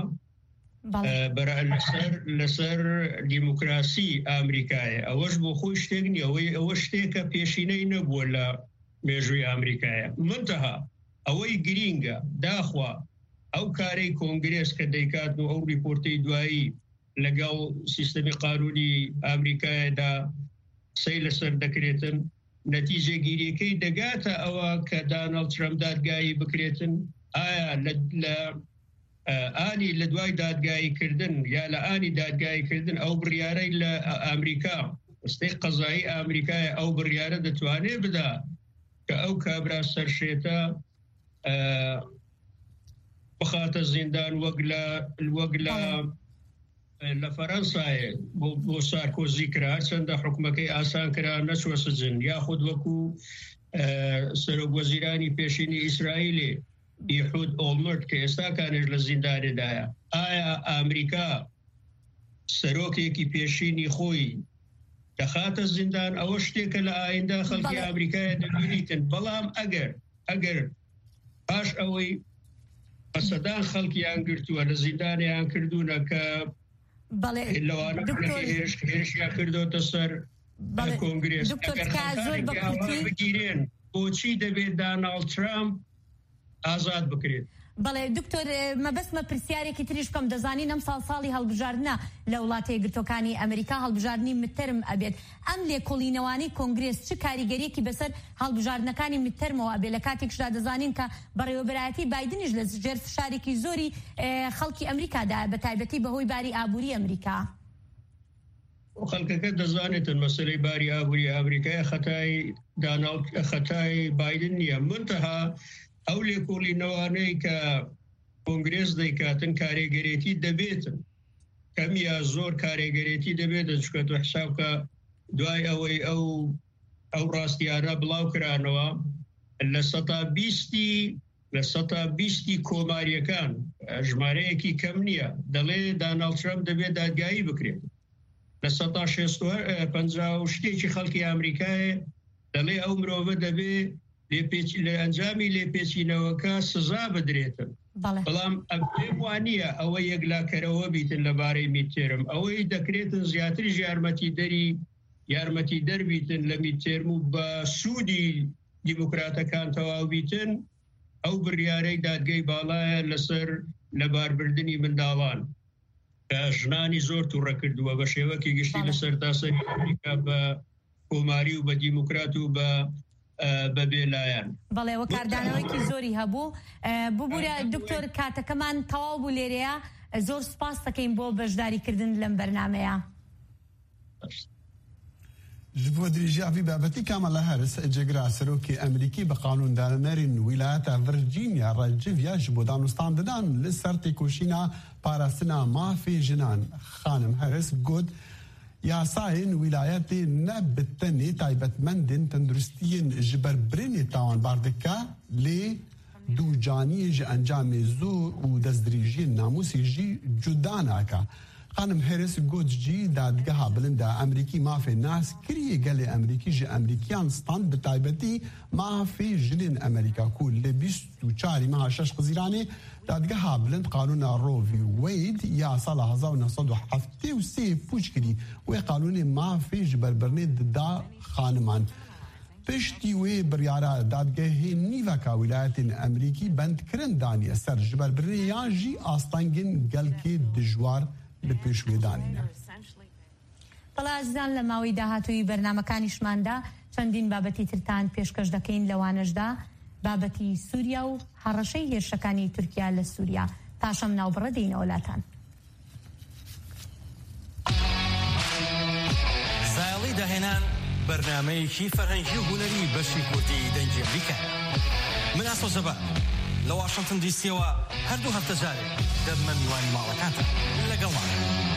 بەرامبەر لەسەر دیموکراسی ئامریکایە ئەوەش بۆ خۆی شتێک نیە ئەوەی ئەوە شتێکە پێشینەی نەبووە لە مێژووی ئامریکایە منتەها ئەوەی گرینگە داخوا ئەو کارەی کۆنگرێس کە دەیکات و ئەو ریپۆرتەی دوایی لەگەڵ سیستەمی قانونی ئامریکایەدا سەی لەسەر دەکرێتن نەتیجە گیریەکەی دەگاتە ئەوە کە دانەڵد ترامپ دادگایی بکرێتن ئایا لە ئانی لە دوای دادگاییکردن یا لە ئانی دادگاییکردن ئەو بڕیارەی لە ئەمریکا ئەستەی قەزایی ئەمریکای ئەو بڕیارە دەتوانێت بدا کە ئەو کابرا سەرشێتە بخاتە زیندان وەک لە وەک لە لە فەرەنسایە بۆ سارکۆزی کرا چەندە حکومەکەی ئاسان کرا نەچوە سجن یاخود وەکو سەرۆک وەزیرانی پێشینی ئیسرائیلێ یحود ئۆڵمرد کە ئێستا کانێژ لە زیندانێدایە ئایا ئەمریکا سەرۆکێکی پێشینی خۆی دەخاتە زیندان ئەوە شتێکە لە ئایندا خەڵکی ئەمریکایە دەبینیتن بەڵام ئەگەر ئەگەر پاش ئەوەی بەسەدان خەڵکییان گرتووە لە زیندانیان کردوونە کە لەوانەهێرشیان کردوتە سەر کۆنگرێس بگیرێن بۆچی دەبێت داناڵد ترامپ ئازاد بکرێت بەڵێ دکتۆر مەبەستمە پرسیارێکی تریش بکەم دەزانین ئەم ساڵ ساڵی هەڵبژاردنە لە وڵاتە یەکگرتووەکانی ئەمریکا هەڵبژاردننی متەرم ئەبێت ئەم لێکۆڵینەوانی کۆنگرێس چ کاریگەریەکی بەسەر هەڵبژاردنەکانی متەرمەوە ئەبێ لە کاتێکشدا دەزانین کە بەڕێوەبەرایەتی بایدنیش لە ژێر فشارێکی زۆری خەڵکی ئەمریکادا بە تایبەتی بەهۆی باری ئابووری ئەمریکا خەڵکەکە دەزانێتن مەسەلەی باری ئابووری ئەمریکای خەتای داناڵد خەتای بایدن نییە منتەها ئەو لێکۆڵینەوانەی کە کۆنگرێس دەیکاتن کارێگەرێتی دەبێتن کەم یا زۆر کارێگەرێتی دەبێت دەچکەت و حسابکە دوای ئەوەی ئەو ئەو ڕاستیانە بڵاو کرانەوە لە سەتا بیستی لە سەتا بیستی کۆماریەکان ژمارەیەکی کەم نییە دەڵێ داناڵد ترامپ دەبێت دادگایی بکرێت لە سەتا پەنجا و شتێکی خەڵکی ئەمریکایە دەڵێ ئەو مرۆڤە دەبێت لە ئەنجامی لێپێچینەوەکە سزا بدرێتن بەڵام ئەم وانە ئەوە یەکلاکەرەوە بیتن لەبارەی میتێرم ئەوەی دەکرێتن زیاتریش یارمەتی دەری یارمەتی دەربیتن لە میتێرم و بە سوودی دیموکراتەکان تەواو بیتن ئەو بڕیارەی دادگەی باڵایە لەسەر لەباربردنی منداڵان کە ژنانی زۆر تووڕە کردووە بە شێوەکی گشتی لەسەر تاسەری ئەمریکا بە کۆماری و بە دیموکرات و بە بەبێلایەن. بەڵێ وەکاردانەوەیکی زۆری هەبوو. ببوورە دکتۆر کاتەکەمان تەواو بوو لێرەیە. زۆر سپاس دەکەین بۆ بەشداریکردن لەم بەرنامەیە. ji bo dirêjiyavî babetî Kamala Harris cegera serokê Emerîkî bi qanûndanerên Wîlayeta Virginia re civiya ji bo danûstan didan li ser têkoşîna parastina mafê jinan. Xanim Harris got yasayên wîlayetê ne bi tenê taybetmendên tenduristiyên ji ber birênê tawanbar dike lê dûcaniyê ji encamê zor û destdirêjiyên namûsê jî cuda nake. Xanim Harris got jî dadgeha bilinda Emerîkî mafê nas kiriye gelê Emerîkî ji Emerîkiyan stand bi taybetî mafê jinên Emerîka ku li bîst û çarî meha şeş xizîranê dadgeha bilind qanûna Roe v. Wade ya sala hezar û neh sed û heftê û sê pûç kirî wê qanûnê mafê ji ber birinê dida xaniman. Piştî wê biryara dadgehê nîveka wîlayetên Emerîkî bendkirin daniye ser ji ber birinê yan jî astangên gelkê dijwar li pêşwêdanîne. بەڵا ئازیزان لە ماوەی داهاتووی بەرنامەکانیشماندا چەندین بابەتی ترتان پێشکەش دەکەین لەوانەشدا بابەتی سووریا و هەڕەشەی هێرشەکانی تورکیا لە سووریا. پاشەم ناوبڕە دێینە وڵاتان. زایڵی داهێنان بەرنامەیەکی فەرهەنگی و هونەری بەشی کوردی دەنگی ئەمریکا. من ئاسۆ زەبا لە واشنگتن دیسیەوە هەردوو هەفتە جارێک دەبمە میوانی ماڵەکانتان لەگەڵمان.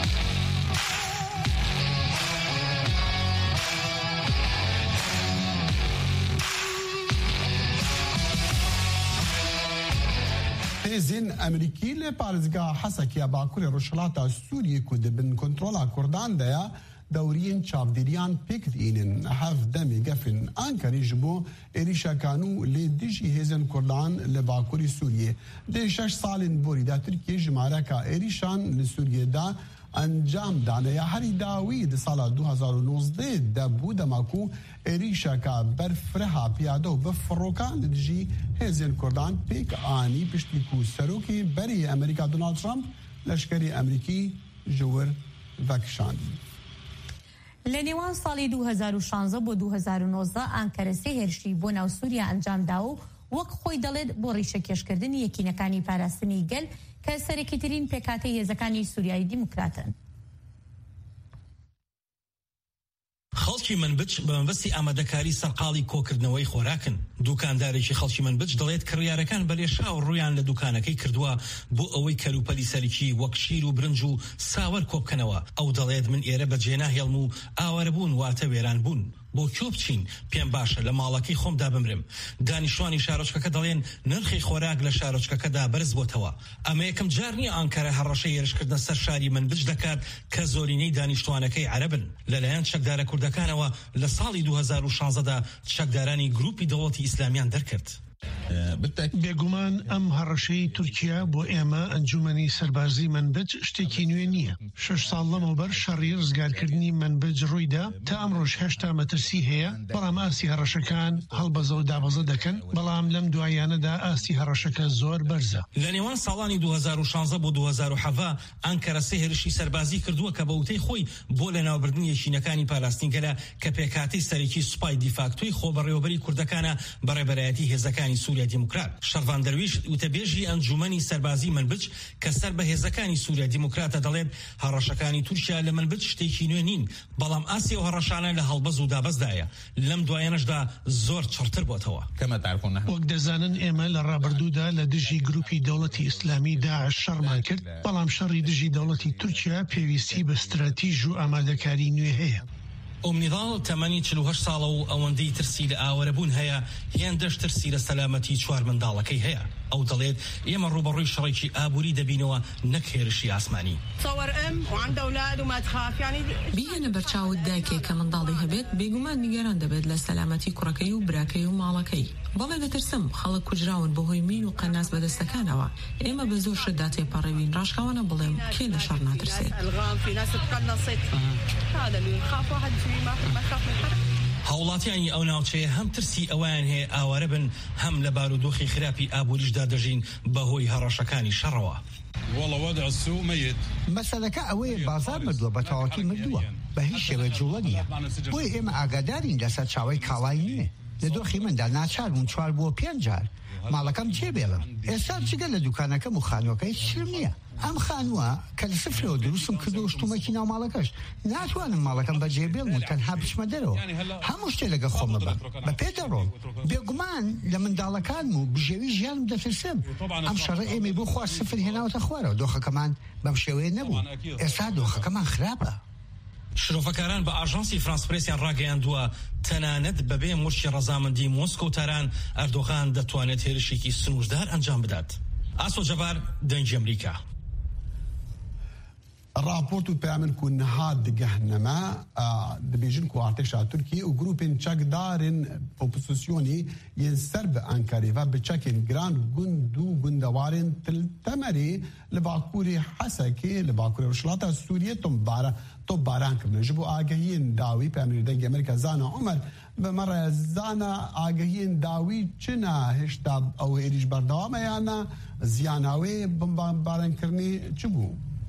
Hêzên Emerîkî li parêzgeha Hesekiya Bakurê Rojhilata Sûriyê ku dibin kontrola Kurdan de ya dewriyên çavdêriyan pêk dînin. Hev demê gefên Ankarê ji bo êrîşa kanû lê dijî hêzên Kurdan li Bakurê Sûriyê. Dê şeş salên borî de Tirkiye ji mareka êrîşan li Sûriyê de encam dane ya herî dawî di sala du hezar û nôzdeh de bû dema ku êrîşeka berfreha piyade û bi firokan li dijî hêzên Kurdan pêk anî piştî ku serokê berê Amerîka Donald Trump leşkerê Emerîkî ji wir vekişandî. لە نێوان ساڵی دو هەزار و شانزە بۆ دو هەزار و نۆزدە ئانکەرە سێ هێرشی بۆ ناو سووریا ئەنجامدا و وەک خۆی دەڵێت بۆ ڕیشەکێشکردنی یەکینەکانی پاراستنی گەل کە سەرەکیترین پێکهاتەی هێزەکانی سووریایی دیموکراتن. خەڵکی منبج بە مەبەستی ئامادەکاری سەرقاڵی کۆکردنەوەی خۆراکن. دوکاندارێکی خەڵکی منبج دەڵێت کڕیارەکان بەلێشا و ڕویان لە دوکانەکەی کردووە بۆ ئەوەی کەلوپەلی سەرکی وەک شیر و برنج و ساوەر کۆبکەنەوە. ئەو دەڵێت من ئێرە بەجێ ناهێڵم و ئاوارە بوون واتە وێران بوون. بۆ کۆ بچین پێم باشە لە ماڵەکەی خۆمدا بمرم. دانیشتوانی شارۆچکەکە دەڵێن نرخی خۆراک لە شارۆچکەکەدا بەرز بۆتەوە. ئەمە یەکەم جار نییە ئانکارە هەڕەشەی هێرشکردنە سەر شاری منبج دەکات کە زۆرینەی دانیشتوانەکەی عەرەبن. لەلایەن چەکدارە کوردەکانەوە لە ساڵی دو هەزار و شانزەدا چەکدارانی گروپی دەوڵەتی ئیسلامیان دەرکرد. بێگومان ئەم هەڕەشەی تورکیا بۆ ئێمە ئەنجومەنی سەربازی منبج شتێکی نوێ نییە. شش ساڵ لەمەوبەر شەڕی ڕزگارکردنی منبج ڕوویدا تا ئەمڕۆژ هێشتا مەترسی هەیە بەڵام ئاسی هەڕەشەکان هەڵبەزە و دابەزە دەکەن بەڵام لەم دوایانەدا ئاستی هەڕەشەکە زۆر بەرزە. لە نێوان ساڵانی دو هەزار و شانزە بۆ دو هەزار و هەڤە ئانکەرە سێ هێرشی سەربازی کردووە کە بە وتەی خۆی بۆ لەناوبردنی یەکینەکانی پاراستنگەلە کە پێکهاتەی سەرەکی سوپای دیفاکتۆی خۆبەڕێوەبەری کوردەکانە بەڕێبەرایەتی هێزەکانی سووریا دیموکرات. شەروان دەرویش وتەبێژی ئەنجومەنی سەربازی منبج کە سەر بە هێزەکانی سووریا دیموکراتە دەڵێت هەڕەشەکانی تورکیا لە منبج شتێکی نوێ نین بەڵام ئاسی و هەڕەشانە لە هەڵبەز و دابەزدایە. لەم دوایەنەشدا زۆر چڕتر بۆتەوە. وەک دەزانن ئێمە لە ڕابردوودا لە دژی گروپی دەوڵەتی ئیسلامی داعش شەڕمان کرد بەڵام شەڕی دژی دەوڵەتی تورکیا پێویستی بە استراتیژ و ئامادەکاری نوێ هەیە. ئۆمنیداڵ تەمەنی چل و هەشت ساڵە و ئەوەندەی ترسی لە ئاوەرەبوون هەیە هێندەش ترسی لە سەلامەتی چوار منداڵەکەی هەیە. ئەو دەڵێت ئێمە ڕوبەڕووی شەڕێکی ئابووری دەبینەوە نەک هێرشی ئاسمانی. بیهێنە بەرچاوت دایکێک کە منداڵی هەبێت بێگومان نیگەران دەبێت لە سەلامەتی کوڕەکەی و براکەی و ماڵەکەی. بەڵێ دەترسم خەڵک کوژراون بەهۆی مین و قەناس بەدەستەکانەوە. ئێمە بە زۆر شتدا تێپەڕێوین ڕاشکاوانە بڵێم کێ لە شەڕ ناترسێت. هاوڵاتیانی ئەو ناوچەیە هەم ترسی ئەویان هەیە ئاوارە بن هەم لە بارودۆخی خراپی ئابووریشدا دەژین بەهۆی هەڕەشەکانی شەڕەوە. والله وضع السوق ميت مەسەلەکە ئەوەیە بازار مردووە بە تەواوەتی مردووە بە هیچ شێوە جوڵە نییە بۆی ئێمە ئاگادارین لەسەر چاوەی کاڵای نییە لە دۆخی مندا ناچار بوون چوار بۆ پێنج جار ماڵەکەم جێبێڵم ئێستا جگە لە دوکانەکەم و خانووەکەی شرم نییە ئەم خانووە کە لە سفرەوە دروستم کردو و شتومەکی ناو ماڵەکەش ناتوانم ماڵەکەم بەجێبێڵم و تەنها بچمە دەرەوە هەموو شتێ لەگە خۆمە بم بە پێ دەڕۆم بێگومان لە منداڵەکانم و بژێوی ژیانم دەفرسم ئەم شەڕە ئێمەی بۆ خوا سفر هێناوەتە خوارەوە دۆخەکەمان بەم شێوەیە نەبوو ئێستا دۆخەکەمان خراپە شرۆفەکاران بە ئاژانسی فرانس پرێسیان ڕاگەیاندووە تەنانەت بەبێ مشتی ڕەزامەندی مۆسکۆ و تاران ئەردۆغان دەتوانێت هێرشێکی سنووردار ئەنجام بدات. ئاسۆ جەبار دەنگی ئەمریکا. راپۆرت و پامن کو نهاد دگەهنەما دەبێژن کو ئارتێشا تورکی و گروپên çekdarên opozîsyonî yên ser bi Enkarê ve bi çekên giran gund û gundewarên Temerê li Bakurê Hesekê li Bakurê Rojhilata Sûriyê topbaran kirin. Ji bo agahiyên dawî Peyamberî dengê Amerîka Zana Umer bi me re zana agahiyên dawî çina hêşta ew êrî ji berdewam e yana ziyana wê bimbarankirinê çi bû؟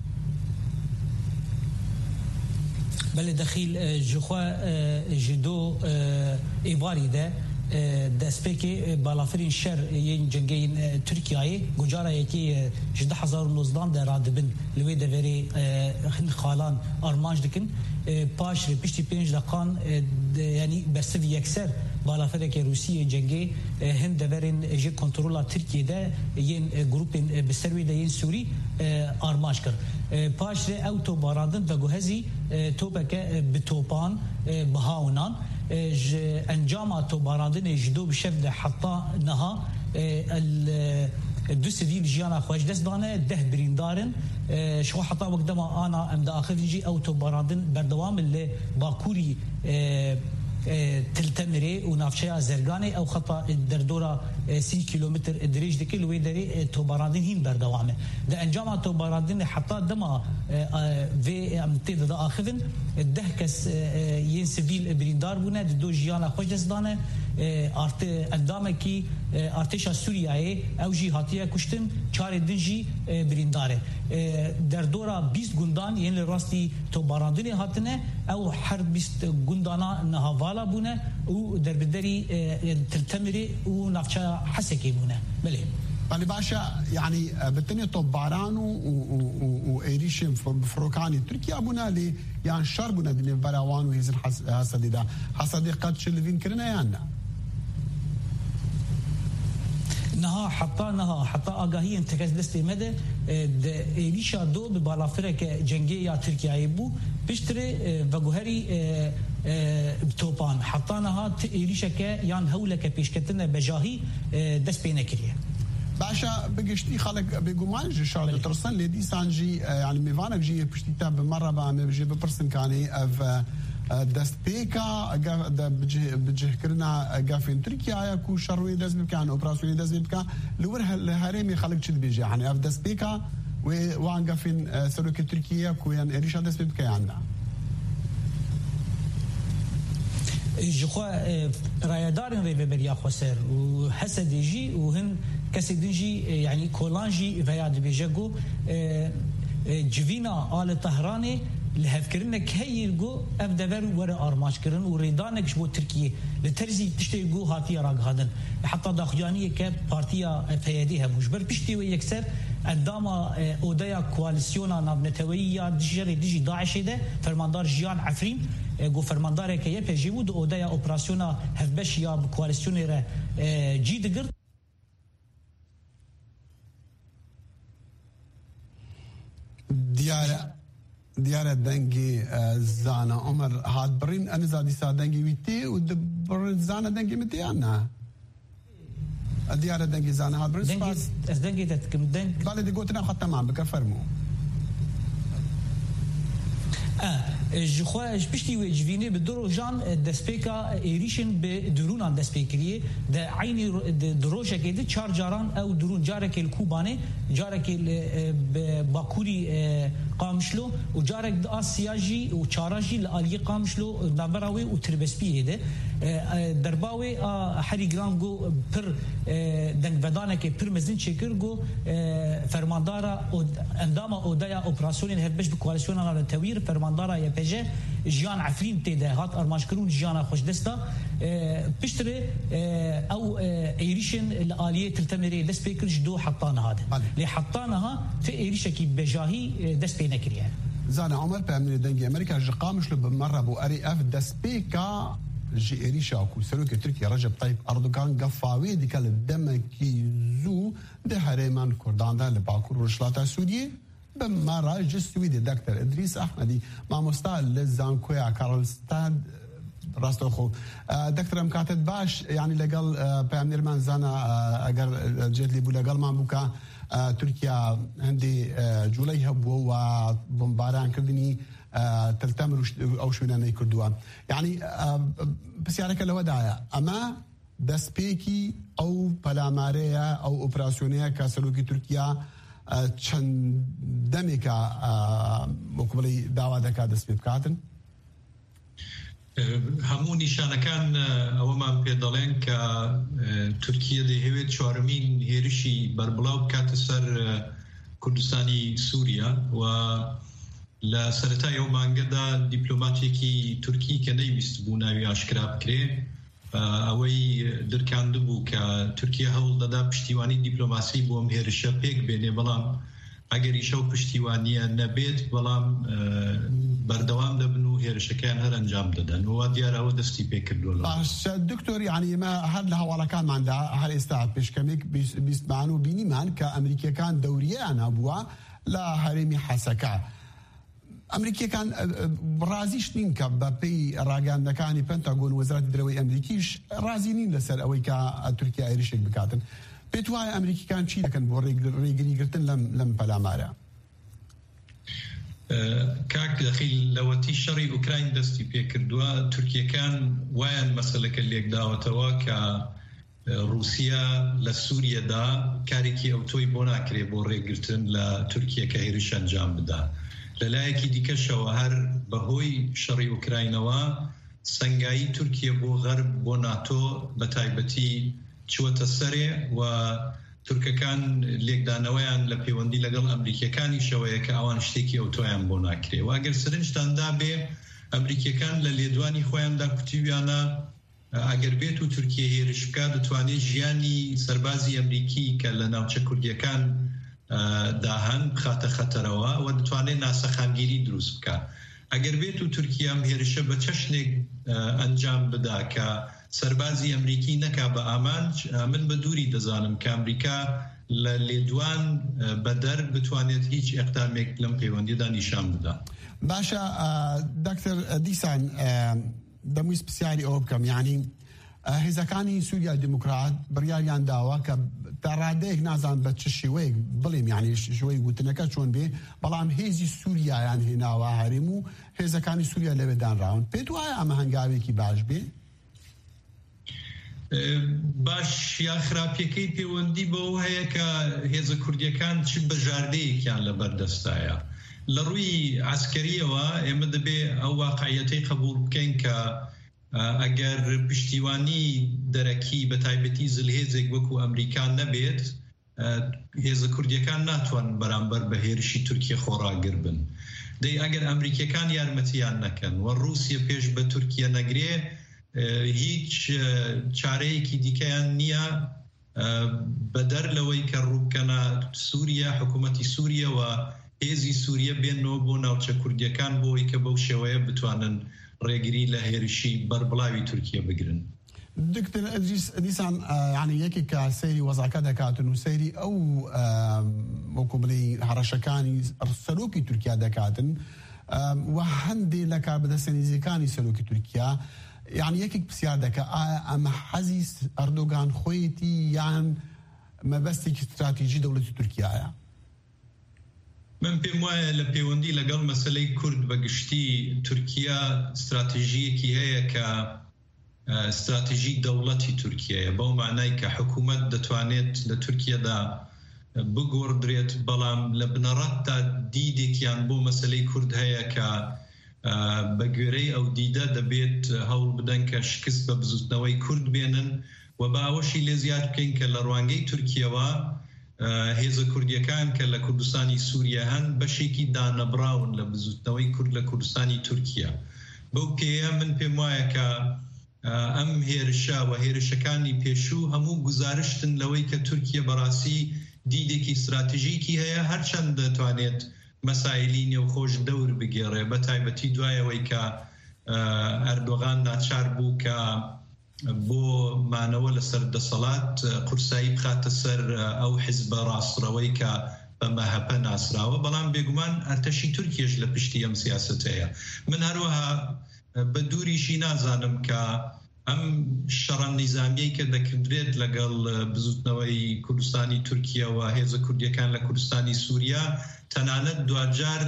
بله دخیل جخوا جدو ایواری ده دسپیکی بالافرین شر این جنگین ترکیه گجاره یکی جده هزار و نوزدان در رادبن لوی دوری خن خالان آرمانج دکن پاش پشتی پنج دقان یعنی برسوی یکسر بالافره که روسیه جنگی هند دورین جه کنترولا ترکیه ده این گروپین بسروی ده این سوری آرمانج کرد پاش او تو باراندن و گوهزی توبکه بتوپان بهاونان انجام تو باراندن جدو بشفت حتی نها دو سویل جیانا خوش دست دانه ده بریندارن شو حتی وقت ما انا ام دا آخر جی او تو باراندن بردوام اللي باکوری تلتمري ونافشة زرقاني أو خطأ الدردورة سي كيلومتر دريج دكي لوي داري توباراندين هين بردوامه ده انجام توباراندين حتى دما في امتيد ده آخذن ده كس ين سبيل بريندار بونه دو جيانا خوش دستانه ارت اندامكي ارتشا سوريا او جهاتيه كشتن چار دنجي برينداره دردورة بیست گوندان ين راستي توباراندين هاتنه او هر بیست گوندانا نهاوالا بونه و دربدري تلتمري و نافشا حسكي بونه بله بله باشا يعني بالتنية طباران وإيريش فروكاني تركيا بنا لي يعني شر بنا دنيا براوان وهيزن حسدي دا حسدي قد شلفين كرنا يعني نها حتى نها حتى آگاهی انتقاز دستی مده ایلیشا دو به بالافره که جنگی یا ترکیه بو بشتره و گوهری توپان حتى نها ایلیشا که یان هوله که پیشکتنه بجاهی دست بینه کریه باشا بقشتي خلق بيقومان جي شارع ترسن لدي سانجي يعني ميفانك جي بشتيتا بمرة بعمل بجي ببرسن كاني اف دست بيكا بجه بجه كرنا قافين تركيا كو شروي دست بكان اوبراسيون دست بكان لور الهرمي خلق تشد بيجي يعني اف دست بيكا وان قافين سروك تركيا كو يعني ريشا دست بكان عندنا جخوا رايدارن ريبريا خسر وحسد جي وهن كسدنجي يعني كولانجي فياد بيجو جفينا آل طهراني لهفكرنك هي الجو أبدبر ورا أرماش كرن وريدانك شبو تركيا لترزي تشتري جو هاتي راق هذن حتى داخلانية كاب بارتيا فياديها مجبر بيشتي ويكسر عندما أوديا كواليسيونا نابنتوية دجري دجي داعش ده فرماندار جيان عفرين جو فرماندار كيا بيجيبود أوديا أوبراسيونا هفبشيا بكواليسيونيرا جي دقر ديارة ديارة دنجي زانا عمر هاد برين أنا زادي سا دنجي ويتي ودبرين زانا دنجي متي أنا ديارة دنجي زانا هاد برين دنجي أس دنجي تتكم دنج بالي دي قوتنا خطة معهم بكفرمو آه جخوا بشتي وجفيني بدرو جان دسبيكا إيريشن بدرون دسبيكريه ده عيني دروجة كده چار جاران أو درون جارك الكوباني جارك باكوري قامشلو وجارك آسياجي وچاراجي لآلية قامشلو نابراوي وتربسبيه ده دەرباوێ هەری گرانگۆ پر دەنگڤدانێکی پر مەزن چێکردگۆ فەرماندارە ئەندامە ئۆدەیا ئۆپراسیۆنێن هەربەش بە کوالسیۆنە ناوەتەویر فەرماندارە یەپێژە ژیان عفرین تێدا هات ئەرماشکردون ژیانە خۆشدەستە پشترێ ئەو عێریشن لە ئالیە تلتەمێرێ دەست پێ کرد دۆ حەتانە هاتن لێ حەتانەها تە عێریشێکی بەژاهی دەست پێ نەکریە زانە عمر پامنێ دەنگی ئەمریکا ژ قامش لە بمەڕە بۆ ئەری ئەف دەست پێکا ji êrişa ku serokê Tirkiye Recep Tayyip Erdogan gefavê dike li demekî zû di herêman Kurdan de li Bakur Rojhilata Sûriyê bi mera ji Swêdê Doktor İdris Ehmedî mamosta li Zankoya Karlstad rastoxo Doktor em katet baş yani legal peyamnêrman zana eger cêt lêbû legalman bûka Tirkiye hindê culey hebû û bombarankirdinî تلتمر او شو نامي كردوا يعني بس يعني كلا ودايا اما دسبيكي او بلاماريا او اوبراسيونيا كاسلوكي تركيا چند دميكا مقبلي دعوة دكا دسبي بكاتن همو نشانەکان ئەوەمان پێدەڵێن کە تورکیە دەیەوێت چوارمین هێرشی بەربڵاو بکاتە سەر کوردستانی سووریا و لە سەرەتای ئەو مانگەدا دیپلۆماتێکی تورکی کە نەیویست بوو ناوی ئاشکرا بکرێ ئەوەی دەرکاندبوو کە تورکیا هەوڵ دەدا پشتیوانی دیپلۆماسی بۆ ئەم هێرشە پێک بێنێ بەڵام ئەگەر ئیشە و پشتیوانیە نەبێت بەڵام بەردەوام دەبن و هێرشەکان هەر ئەنجام دەدەن و دیارە ئەوە دەستی پێکردووە باش دکتۆر یعنی ئێمە هەر لە هەواڵەکانماندا هەر ئێستا پێشکەمێک بیستمان و بینیمان کە ئەمریکیەکان دەوریەیان هەبووە لە هەرێمی حەسەکە ئەمریکیەکان ڕازیش نین کە بە پێی ڕاگەاندنەکانی پەنتاگۆن وەزارەتی دەرەوەی ئەمریکیش ڕازی نین لەسەر ئەوەی کە تورکیا عێریشێک بکاتن پێت وایە ئەمریکیەکان چی دەکەن بۆ ڕێگریگرتن لەم پەلامارە کاک دەخیل لەوەتی شەڕی ئوکراین دەستی پێکردووە تورکیەکان وایان مەسەلەکە لێکداوەتەوە کە رووسیا لە سووریەدا کارێکی ئەوتۆی بۆ ناکرێ بۆ ڕێگرتن لە تورکیە کە هێرش ئەنجام بدا لەلایەکی دیکەشەوە هەر بەهۆی شەڕی ئوکراینەوە سەنگایی تورکیە بۆ غەرب بۆ ناتۆ بە تایبەتی چوەتە سەرێ و تورکەکان لێکدانەوەیان لە پەیوەندی لەگەڵ ئەمریکیەکانی شەوەیە کە ئەوان شتێکی ئەوتۆیان بۆ ناکرێ و ئەگەر سرنجتاندا بێ ئەمریکیەکان لە لێدوانی خۆیاندا کوتیویانە ئەگەر بێت و تورکیە هێرش بکە دەتوانێت ژیانی سەربازی ئەمریکی کە لە ناوچە کوردیەکان داهەن بخاتە خەتەرەوە و دەتوانێت ناسەخانگیری دروست بکە ئەگەر بێت و تورکیا ئەم هێرشە بە چەشنێک ئەنجام بدا کە سەربازی ئەمریکی نەکا بە ئامان من بە دووری دەزانم کە ئەمریکا لە لێدوان بەدەر بتوانێت هیچ ئەقدامێک لەم پەیوەندیدا نیشان بدا باشە دکتۆر دیسان دەمویست پرسیاری ئەوە بکەم یعنی هێزەکانی سووریا دیموکرات بڕیاریان داوە کە تا ڕادەیەک نازان بە چ شێوەیەک بڵێم یعنی شێوەی گوتنەکە چۆن بێ بەڵام هێزی سووریایان هێناوە هەرێم و هێزەکانی سووریا لەوێ دانراون پێت وایە ئەمە هەنگاوێکی باش بێ باش یا خراپیەکەی پەیوەندی بەوە هەیە کە هێزە کوردیەکان چ بەژاردەیەکیان لە بەردەستایە لە ڕووی عسکەریەوە ئێمە دەبێ ئەو واقعیەتەی قبول بکەین کە ئەگەر پشتیوانی دەرەکی بە تایبەتی زلهێزێک وەکو ئەمریکان نەبێت هێزە کوردیەکان ناتوان بەرامبەر بە هێرشی تورکیە خۆڕاگر بن دەی ئەگەر ئەمریکیەکان یارمەتیان نەکەن و رووسیا پێش بە تورکیە نەگرێ هیچ چارەیەکی دیکەیان نییە بەدەر لەوەی کە ڕووبکەنە سووریا حکوومەتی سووریا و هێزی سووریا بێنەوە بۆ ناوچە کوردیەکان بۆی کە بەو شێوەیە بتوانن ڕێگری لە هێرشی بەربڵاوی تورکیە بگرن دکتۆر ئەدریس دیسان یعنی یەکێک کە سەیری وەزاکە دەکاتن و سەیری ئەو وەکو بڵێ هەڕەشەکانی سەرۆکی تورکیا دەکاتن و هەندێک لە کاربەدەستێنیزەکانی سەرۆکی تورکیا یعنی یەکێک پرسیار دەکە ئایا ئەمە حەزی ئەردۆگان خۆیەتی یان مەبەستێکی استراتیژی دەوڵەتی تورکیایە من پێم وایە لە پەیوەندی لەگەڵ مەسەلەی کورد بەگشتی تورکیا استراتیژیەکی هەیە کە استراتیژی دەوڵەتی تورکیایە بەو معنای کە حکوومەت دەتوانێت لە تورکیادا بگۆڕدرێت بەڵام لە بنەڕەتدا دیدێکیان بۆ مەسەلەی کورد هەیە کە بە گوێرەی ئەو دیدە دەبێت هەوڵ بدەن کە شکست بە بزوتنەوەی کورد بێنن و بە ئەوەشی لێ زیاد بکەین کە لە ڕوانگەی تورکیەوە هێزە کوردیەکان کە لە کوردستانی سووریا هەن بەشێکی دانەبراون لە بزوتنەوەی کورد لە کوردستانی تورکیا. بەو پێیە من پێم وایە کە ئەم هێرشە و هێرشەکانی پێشوو هەموو گزارشتن لەوەی کە تورکیا بەڕاستی دیدێکی استراتیژیکی هەیە، هەرچەند دەتوانێت مەسائلی نێوخۆش دەور بگێڕێ، بە تایبەتی دوایەوەی کە ئەردۆغان ناچار بوو کە بۆ مانەوە لەسەر دەسەڵات قورسایی بخاتە سەر ئەو حیزبە ڕاستڕەوەی کە بە مەهەپە ناسراوە، بەڵام بێگومان ئەرتەشی تورکیەش لە پشتی ئەم سیاست هەیە. من هەروەها بە دووریشی نازانم کە ئەم شەڕە نیزامیەی کە دەکردرێت لەگەڵ بزوتنەوەی کوردستانی تورکیا و هێزە کوردیەکان لە کوردستانی سووریا تەنانەت دوجار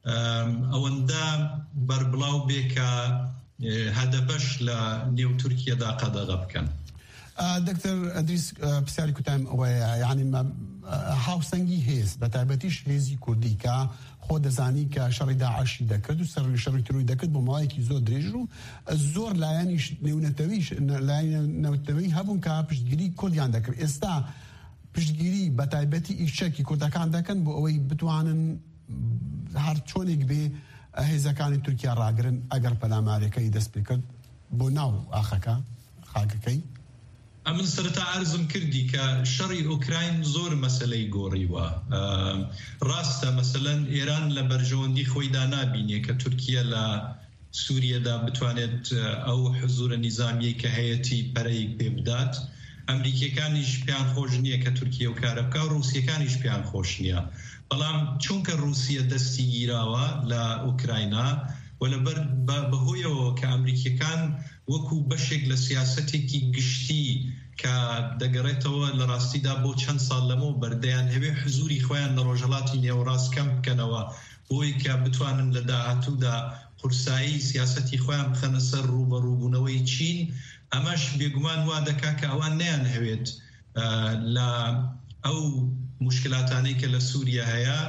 ئەوەندە بەربڵاو بێ کە هەدەبەش لە نێو تورکیەدا قەدەغە بکەن. دکتۆر ئەدریس پرسیاری کوتایم ئەوەیە، یعنی هاوسەنگی هێز بە تایبەتیش هێزی کوردی کە خۆ دەزانی کە شەڕی داعشی دەکرد و سەر شەڕی تروی دەکرد بۆ ماوەیەکی زۆر درێژ و زۆر لایەنیش نێونەتەویش لایەنەوەی هەبوون کە پشتگیری کوردیان دەکرد. ئێستا پشتگیری بە تایبەتی ئیشەکی کوردەکان دەکەن بۆ ئەوەی بتوانن هەر چۆنێک بێ هێزەکانی تورکیا ڕاگرن ئەگەر پەلامارەکەی دەست پێ کرد بۆ ناو ئاخەکە خاکەکەی. ئەمن سەرەتا عەرزم کردی کە شەڕی ئوکراین زۆر مەسەلەی گۆڕیوە. ڕاستە مەسەلەن ئێران لە بەرژەوەندی خۆیدا نابینێ کە تورکیا لە سووریەدا بتوانێت ئەو حزورە نیزامیەی کە هەیەی پەرەی پێ بدات. ئەمریکیەکانیش پێیان خۆش نییە کە تورکیا و کارە بکە و ڕووسیەکانیش پێیان خۆش نییە. بەڵام چونکە رووسیا دەستی گیراوە لە ئوکراینا و لەبەر بەهۆیەوە کە ئەمریکیەکان وەکو بەشێک لە سیاسەتێکی گشتی کە دەگەڕێتەوە لە ڕاستیدا بۆ چەند ساڵ لەمەوە بەردەیان هەوێ حزوری خۆیان لە ڕۆژهەڵاتی نێوەڕاست کەم بکەنەوە بۆی کە بتوانن لە داهاتوودا قورسایی سیاسەتی خۆیان بخەنە سەر ڕوبەڕووبوونەوەی چین. ئەمەش بێگومان وا دەکا کە ئەوان نەیان هەوێت لە ئەو مشکلاتانەی کە لە سووریا هەیە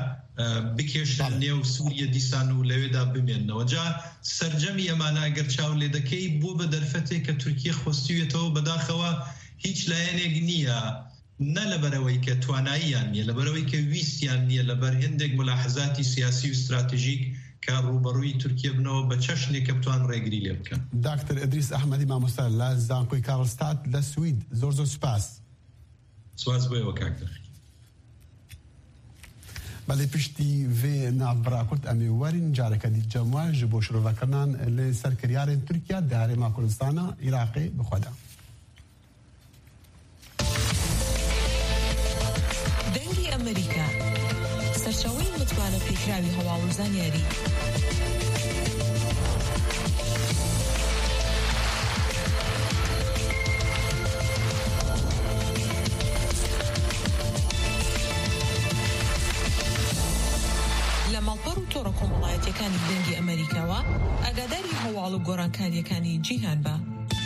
بکێشن نێو سووریا دیسان و لەوێدا بمێننەوە. جا سەرجەمی ئەمانە ئەگەر چاو لێ دەکەی بۆ بە دەرفەتێک کە تورکیا خۆستیوێتەوە بەداخەوە هیچ لایەنێک نییە، نە لەبەرەوەی کە تواناییان نییە، لەبەرەوەی کە ویستیان نییە لەبەر هێندێک ملاحەزاتی سیاسی و استراتیژیک کە ڕوبەڕووی تورکیا بنەوە بە چەشنێک کە بتوان ڕێگری لێ بکەن. داکتەر ئەدریس ئەحمەدی مامۆستا لە زانکۆی کارلستاد لە سوید، زۆر زۆر سوپاس. سواز بۆیەوە کاکتەر. بەڵێ پشتی vê navbera Kurd em ê werin careke dîtcemwa ji bo şirovekiran lê serkiryarên Tirkiye di Herêma Kurdistana Iraqê bixweda. Dengê Amerîka serçeweyên mitbane pêkravî hewalozan yarî. تۆڕە کۆمەڵایەتیەکانی دەنگی ئەمریکاوە ئاگاداری هەواڵ و گۆڕانکاریەکانی جیهان بە.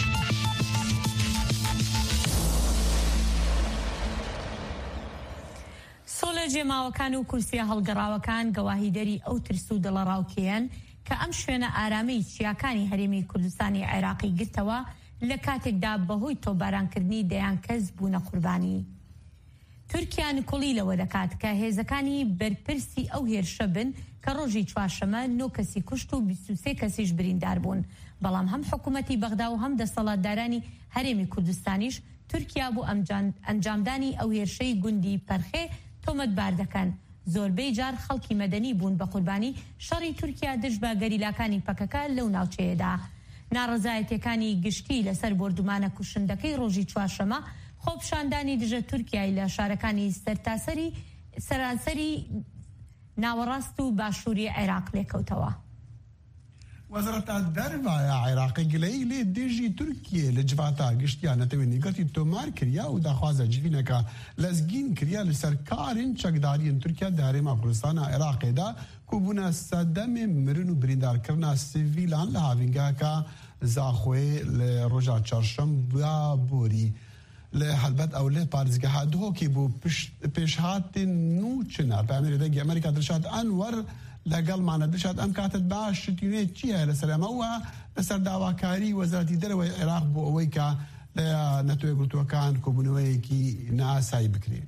سۆلە جێماوەکان و کورسیە هەڵگەڕاوەکان گەواهیدەری ئەو ترس و دڵەڕاوکێن کە ئەم شوێنە ئارامەی چیاکانی هەرێمی کوردستانی عێراقی گرتەوە لە کاتێکدا بەهۆی تۆبارانکردنی دەیان کەس بوونە قوربانی. تورکیا نکۆڵی لەوە دەکات کە هێزەکانی بەرپرسی ئەو هێرشە بن کە ڕۆژی چوارشەمە نۆ کەسی کوشت و بیست و سێ کەسیش بریندار بوون. بەڵام هەم حکوومەتی بەغدا و هەم دەسەڵاتدارانی هەرێمی کوردستانیش تورکیا بۆ ئەنجامدانی ئەو هێرشەی گوندی پەرخێ تۆمەتبار دەکەن. زۆربەی جار خەڵکی مەدەنی بوون بە قوربانی شەڕی تورکیا دژ بە گەریلاکانی پەکەکە لەو ناوچەیەدا. ناڕەزایەتیەکانی گشتی لەسەر بردومانە کوشندەکەی ڕۆژی چوارشەمە خۆپشاندانی دژە تورکیای لە شارەکانی سەرتاسەری سەرانسەری ناوەڕاست و باشووری عێراق لێکەوتەوە. وەزارەتە دەرەوە عێراقی گلەی لێ دێژی تورکیە لە جڤاتا گشتیان نەتەوێت نیگەتی تۆمار کریا و داخوازە جوینەکە لەزگین کریا لەسەر کارین چەکداریین تورکیا لە هەرێما کوردستانە عێراقێدا کوبوونە سەدەمێ مرن و بریندارکردنا سیڤیلان لە هاوینگاکە زاخۆی لە ڕۆژا چارشەم بیا بۆری لە هەلبەت ئەو لێ پارێزگەها دهۆکی بوو پێشهاتی نوچنە بەمێری دەنگی ئەمریکا دڵشاد ئەنوەر لەگەڵمانە دڵشاد ئەم کاتت باش شتینێ چییە لەسەر ئەمەوە لەسەر داواکاری وەزارەتی دەرەوەی عێراق بۆ ئەوەی کە لە نەتۆی گروتوەکان کۆبوونەوەیەکی ناسایی بکرێن.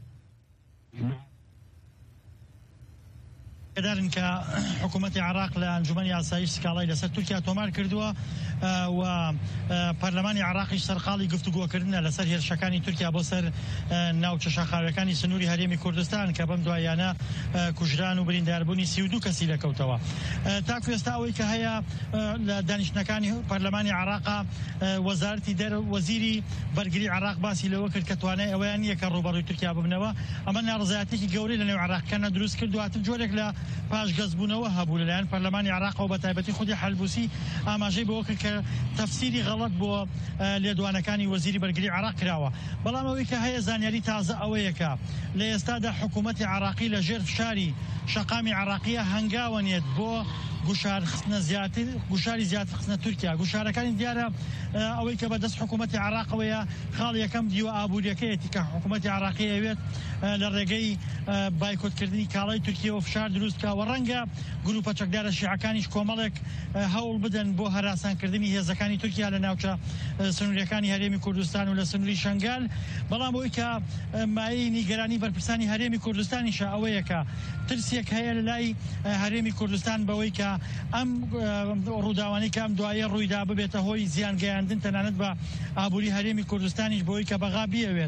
دارن کە حکوومەتی عراق لە ئەنجومەنی ئاسایش سکاڵای لەسەر تورکیا تۆمار کردووە و پەرلەمانی عراقیش سەرقاڵی گفتوگۆکردنە لەسەر هێرشەکانی تورکیا بۆ سەر ناوچە شاخاوەکانی سنووری هەرێمی کوردستان کە بەم دوایانە کوژران و برینداربوونی سی و دوو کەسی لەکەوتەوە. تاکو ئێستا ئەوەی کە هەیە لە دانیشتنەکانی پەرلەمانی عراقا وەزارەتی دەر وەزیری بەرگری عراق باسی لەوە کرد کە توانای ئەوەیان نییە کە ڕوبەڕووی تورکیا ببنەوە. ئەمە ناڕزایەتێکی گەورەی لە نێو عراقیانە دروست کرد دواتر جۆرێک لە پاش گەزبوونەوە هەبوو لەلایەن پەرلەمانی عراق و بە تایبەتی خودی حەلبوسی ئاماژەی بەوە کرد کە تەفسیری غەڵەت بۆ لێدوانەکانی وەزیری بەرگری عراق کراوە. بەڵام ئەوەی کە هەیە زانیاری تازە ئەوەیە کە لە ئێستادا حکوومەتی عراقی لە ژێر فشاری شەقامی عراقیە هەنگاوەنێت بۆ گوشار خستنە زیاتر گوشاری زیاتر خستنە تورکیا. گوشارەکانی دیارە ئەوەی کە بەدەست حکوومەتی عراقەوەیە خاڵ یەکەم دیوە ئابوووریەکەیەتی کە حکوومەتی عراقی ئەوێت لە ڕێگەی بایکۆتکردنی کاڵای تورکیە و فشار دروست کاوە. ڕەنگە گروپە چەکدارە شیعەکانیش کۆمەڵێک هەوڵ بدەن بۆ هەراسانکردنی هێزەکانی تورکیا لە ناوچە سنووریەکانی هەرێمی کوردستان و لە سنووری شەنگال. بەڵام ئەوەی کە مایەی نیگەرانی بەرپرسانی هەرێمی کوردستانیشە ئەوەیە کە ترسێک هەیە لە لای هەرێمی کوردستان بەوەی کە ئەم ڕووداوانی کە ئەم دوایە ڕوویدا ببێتە هۆی زیانگەیاندن تەنانەت بە ئابووری هەرێمی کوردستانیش بۆی کە بەغا بیەوێت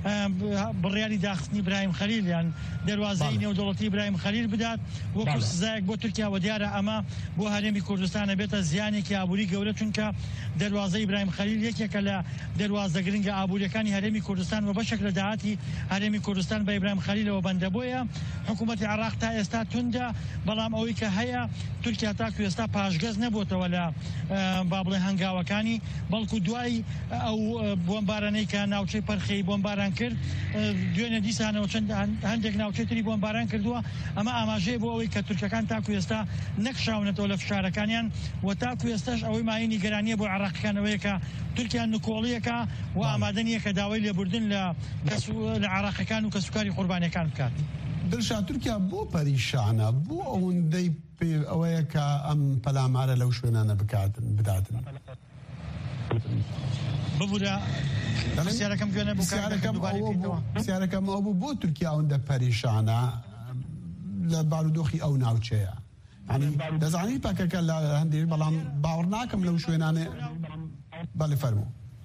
بڕیاری داخستنی برایم خەلیل یان دەواازەی نێودوڵەتی برایم خەلیل بدات وەکو سزایەک بۆ تورکیا و دیارە ئەمە بۆ هەرێمی کوردستانە بێتە زیانێکی ئابووری گەورە چونکە دەواازەی برایم خەلیل یەکێکە لە دەواازە گرنگە ئابوووریەکانی هەرێمی کوردستان و بەشێک لە داهاتی هەرێمی کوردستان بە ئیبراهیم خەلیلەوە بەندە بۆیە حکوومەتی عراق تا ئێستا توندە. بەڵام ئەوەی کە هەیە تورکیا تاکو ئێستا پاشگەز نەبووتەوە لە با بڵێ هەنگاوەکانی بەڵکو دوای ئەو بۆمبارانەی کە ناوچەی پەرخەی بۆمباران کرد دوێنێ دیسانەوە چەند هەندێک ناوچەی تری بۆمباران کردووە. ئەمە ئاماژەیە بۆ ئەوەی کە تورکەکان تاکو ئێستا نەکشاونەتەوە لە فشارەکانیان و تاکو ئێستاش ئەوەی مای نیگەرانیە بۆ عراقیەکانەوەیە کە تورکیا نکۆڵیەکە و ئامادەنیە کە داوای لێبوردن لە عراقیەکان و کە سوکاری قوربانیەکان بکات. دڵشاد تورکیا بۆ پەریشانە بۆ ئەوەندەی ئەوەیە کە ئەم پەلامارە لەو شوێنانە بکاتن بداتن ببوورە سیارەکەم گوێنە سیارەکەم ئەو بوو بۆ تورکیا ئەوەندە پەریشانە لە بارودۆخی ئەو ناوچەیە. دەزانی پاکەکە لە هەندێک بەڵام باوەڕ ناکەم لەو شوێنانێ بەڵێ فەرموو.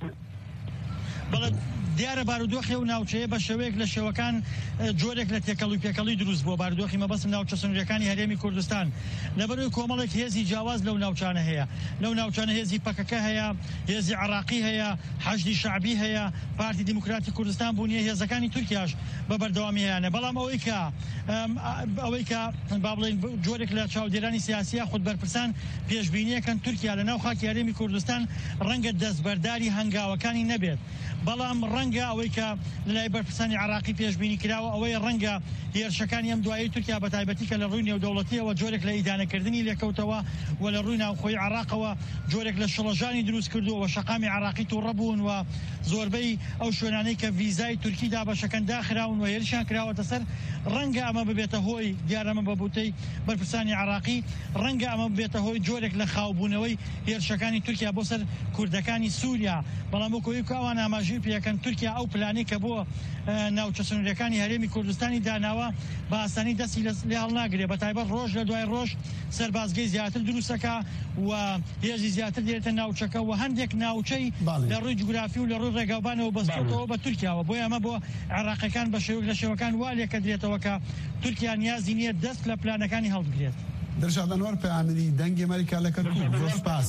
دیارە بارودۆخی و ناوچەیە بە شێوەیەک لە شێوەکان جۆرێک لە تێکەڵی پێکەڵی دروست بۆ بارودۆخی مەبەستم ناوچە سنووریەکانی هەرێمی کوردستان لەبەرەوەی کۆمەڵێک هێزی جیاواز لەو ناوچانە هەیە. لەو ناوچانە هێزی پەکەکە هەیە، هێزی عراقی هەیە، حەشدی شعبی هەیە، پارتی دیموکراتی کوردستان بوونیە هێزەکانی تورکیاش بە بەردەوامی هەیەە. بەڵام ئەوەی کە ئەوەی کە با بڵێن جۆرێک لە چاودێرانی سیاسیە خود بەرپرسان پێشبینیەکەن تورکیا لە ناو خاکی هەرێمی کوردستان ڕەنگە دەستبەرداری هەنگاوەکانی نەبێت. بەڵام ڕەنگە ئەوەی کە لەلای بەرپرسانی عراقی پێشبینی کراوە ئەوەی ڕەنگە هێرشەکانی ئەم دوایی تورکیا بە تایبەتی کە لە ڕووی نێودەوڵەتیەوە جۆرێک لە ئیدانەکردنی لێکەوتەوە و لە ڕووی ناوخۆی عراقەوە جۆرێک لە شڵەژانی دروست کردووە شەقامی عراقی تووڕە بوون و زۆربەی ئەو شوێنانەی کە ڤیزای تورکی دابەشەکەن داخراون و هێرشیان کراوەتە سەر ڕەنگە ئەمە ببێتە هۆی دیارەمە بەبوتەی بەرپرسانی عراقی ڕەنگە ئەمە ببێتە هۆی جۆرێک لە خاوبوونەوەی هێرشەکانی تورکیا بۆ سەر کوردەکانی سووریا. بەڵام وەکۆی کاوان ئاماژەی پێەکەن تورکیا ئەو پلانی کە بۆ ناوچە سنووریەکانی هەرێمی کوردستانی داناوە بە ئاسانی دەستی لێ هەڵناگرێت. بە تایبەت ڕۆژ لە دوای ڕۆژ سەربازگەی زیاتر دروستەکە و هێزی زیاتر دێتە ناوچەکە و هەندێک ناوچەی لە ڕووی جوگرافی و لە ڕووی ڕێگاوبانەوە بەستێتەوە بە تورکیاوە. بۆی ئەمە بۆ عراقیەکان بە شێوەیەک لە شێوەکان وا لێکە درێتەوە کە تورکیا نیازی نییە دەست لە پلانەکانی هەڵبگرێت. دڵشاد ئەنوەر پەیامەری دەنگی ئەمریکا لە کەرکووک. زۆر سپاس.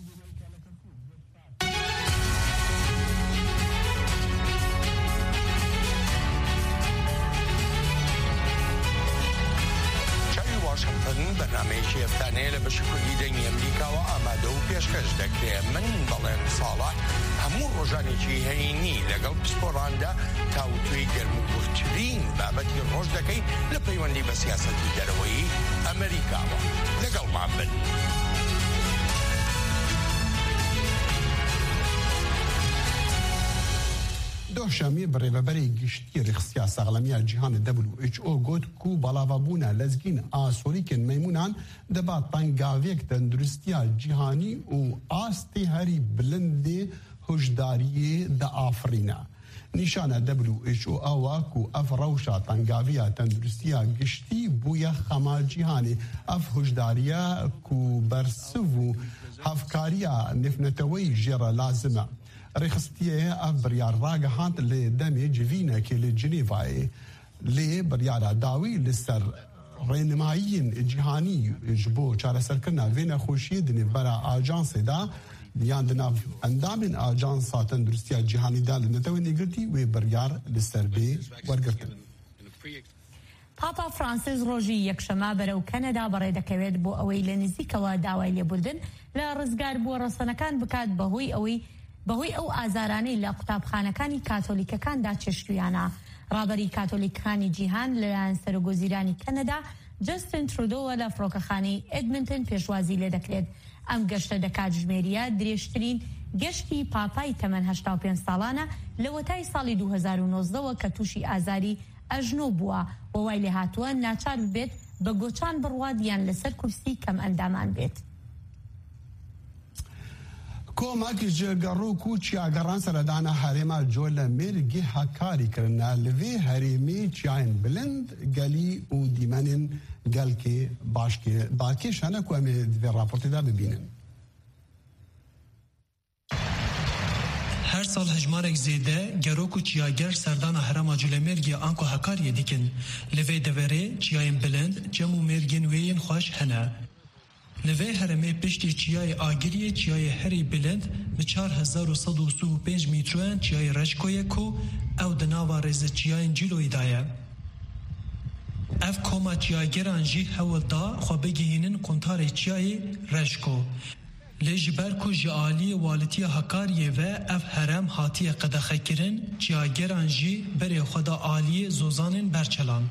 بەنامەیەکی ئەفتانەیە لە بەشی کوردی دەنگی ئەمریکاوە ئامادە و پێشکەش دەکرێت. من بەڵێن ساڵح هەموو ڕۆژانێکی هەینی لەگەڵ پسپۆڕاندا تاوتوێی گەرموگورترین بابەتی ڕۆژ دەکەی لە پەیوەندی بە سیاسەتی دەرەوەی ئەمریکاوە. لەگەڵمان بن. دوشەمی بڕێبەبەری گشتی ڕێخستیا ساغڵەمیە جیهان دبليو إتش أو گوت کو بەڵاوەبوونە لەزگین ئاسۆریکن مەیمونان دەبات تەنگاوێک تەندروستیا جیهانی و ئاستی هەری بلندێ هۆشداریێ دەئافرینە. نیشانە دبليو إتش أو ئەوە کو ئەف ڕەوشە تەنگاویە تەندروستیا گشتی بوویە خەما جیهانی ئەف هۆشداریە کو بەرسڤ و هەفکاریە نفنەتەوەی ژێرە لازمە. ڕێخستیە ئەف بڕیار ڕاگەهاند لێ دەمێ جڤینەکێ لە جنێڤایە لێ بڕیارە داوی لەسەر ڕێنمایین جیهانی ji bo çareserkirina vê nexweşiyê di nêvbera ajansê da yan di nav endamên ajansa tenduristiya cîhanî da li netewê nêgirtî wê biryar li ser bê wergirtin. پاپا فرانسیس ڕۆژی یەکشەمە بەرەو کەنەدا بەڕێ دەکەوێت بۆ ئەوەی لە نزیکەوە داوای لێبوردن لە ڕزگار بۆ ڕەسەنەکان بکات بەهۆی ئەوەی بەهۆی ئەو ئازارانەی لە قوتابخانەکانی کاتۆلیکەکاندا چێشتویانە. ڕابەری کاتۆلیکەکانی جیهان لەلایەن سەرۆگۆزیرانی کەنەدا جەستن ترودۆوە لە فڕۆکەخانەی ئێدمنتن پێشوازی لێ دەکرێت. ئەم گەشتە دەکات ژمێریە درێژترین گەشتی پاپای تەمەن هەشتا و پێنج ساڵانە لە وەتای ساڵی دوو هەزار و نۆزدەوە کە تووشی ئازاری ئەژنۆ بووە و وای لێ هاتووە ناچار بێت بە گۆچان بڕوات یان لەسەر کورسی کەم ئەندامان بێت. کۆمەکی جێگەڕوو و چیاگەڕان سەردانە هەرێما جۆ لە مێرگی هەکاریکردنا لەوێ هەرێمی چیاین بلند گەلی و دیمەنین گەلکێ باشکێ باکێش هەنە کو ئەمێ دوێ راپۆرتێدا ببینن. هر سال هجمارek zêde gerok û çiyager serdana herema Culemêrgê anko hekariyê dikin. Li vê deverê çiyayên bilind cem û mêrgên wê yên xweş hene. Li vê heremê piştî çiyayê agiriyê çiyayê herî bilind bi çar hezar û sed û sî û pênc mîtroyan çiyayê Reşkoyê ku ew di nava rêze çiyayên Cîloyê da ye. Ev koma çiyageran jî hewil da xwe bigihînin quntarê çiyayê Reşko. Lê ji ber ku ji aliyê walitiya Hakariyê ve ev herem hatiye qedexekirin, çiyageran jî berê xwe da aliyê zozanên berçelan.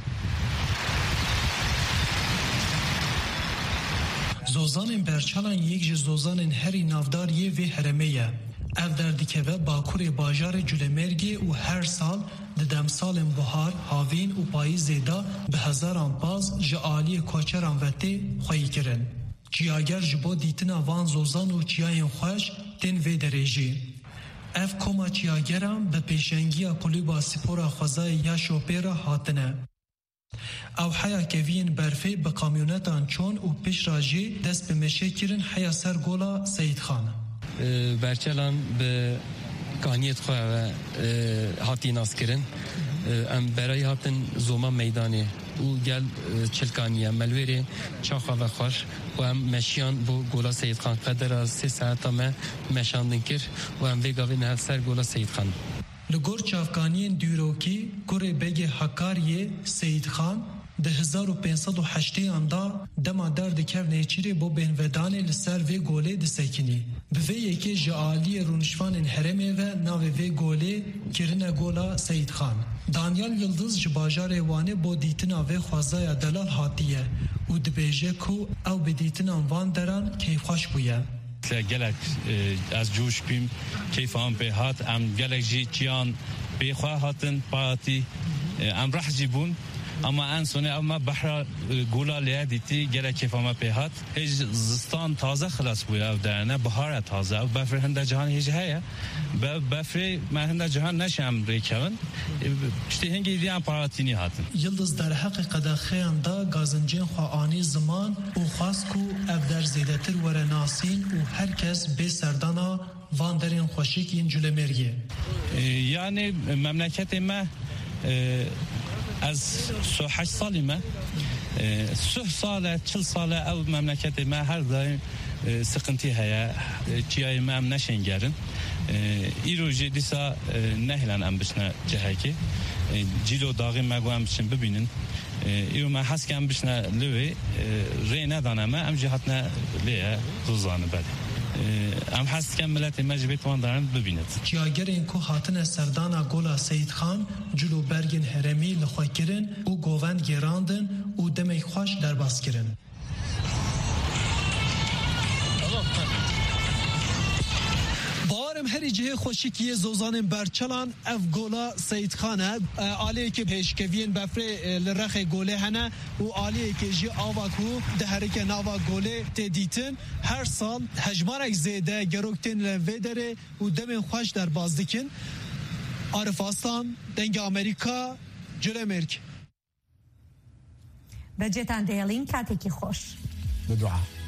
Zozanên berçalan yek ji zozanên herî navdariyê vê heremê ye. Ev derdikeve bakurê bajarê Culemêrgê û her sal di demsalên bihar, havîn û payîzê da bi hezaran paz ji aliyê koçeran vetê xweyî kirin. Çiyager ji bo dîtina van zozan û çiyayên xweş tên vê derê jî. Ev koma çiyageran bi pêşengiya kulîba spora xwezayê ya şopêra hatine. Ew heya keviyên berfê bi kamyonetan çon û pişra jî dest bi meşê kirin heya ser gola Seyidxan. Berçelan bi kaniyet xwe ve hatî naskirin. Em berayî hatin zoma meydanê û gel çilkaniye melwêrê çaxa ve xweş û em meşiyan bo gola Seyidxan qedera sê saeta me meşandin kir û em vê gavê nehev ser gola Seyidxan. Li gor çavkaniyên dîrokî kurê begê Hakariyê Seyidxan di hezar û pênc sed û heştêyan da dema derdikeve nêçîrê bo bênvedanê li ser vê golê disekinî. Bi vê yekê ji aliyê rûnişvanên herêmê ve navê vê golê kirine gola Seyidxan. Danyal Yıldız ji bajarê Wanê bo dîtina vê xwezaya delal hatiye û dibêje ku ew bi dîtinan van deran keyfxweş bûye. gelek ez cûş bîm keyfan pê hat em gelek jî çiyan pê xwe hatin paratî em reh jî bûn ama en sonê ew me behra gola lê dîtî gelek keyfa me pê hat hêj zistan taze xilas bûye ev derine bihar e taze ev befrê hinda cihanê hêj heye befrê me hinda cihan neşe em rêkevin piştî hingî diyan paratînî hatin. Yıldız derheqê qedexeyan da gazincên xwe anî ziman û xwast ku ev der zêdetir were nasîn û herkes bê serdana van derên xweşikîn Culemêrgê. Yani memleketê me ez su heşt salî me suh sale çil sale ev memleketê me her daim sıkıntı heye çiyayê me em neşên gerin îro jê dîsa nehilan em biçine cihekê cîlo daxî me got em biçin bibînin îro me hesk em biçine li wê rê nedane me em jî hatine lê ye zozanî belê. Em hez dikin milletê me ji bê wan darin bibînin. Çiyagerên ku hatine serdana gola Seyidxan cilo bergên heremî li xwe kirin û govend gerandin û demê xweş derbas kirin. Bawarım her سری جه خوشیکی زوزان برچلان اف گولا سید خانه آلیه که پیشکوین بفره لرخ گوله هنه و آلیه که جی آواکو ده هرک ناوا گوله تدیتن هر سال هجمارک زیده گروکتن لوه داره و دم خوش در بازدکن. عارف آستان دنگ امریکا جل مرک بەجێتان دەیەڵین کاتێکی خۆش بەدوعا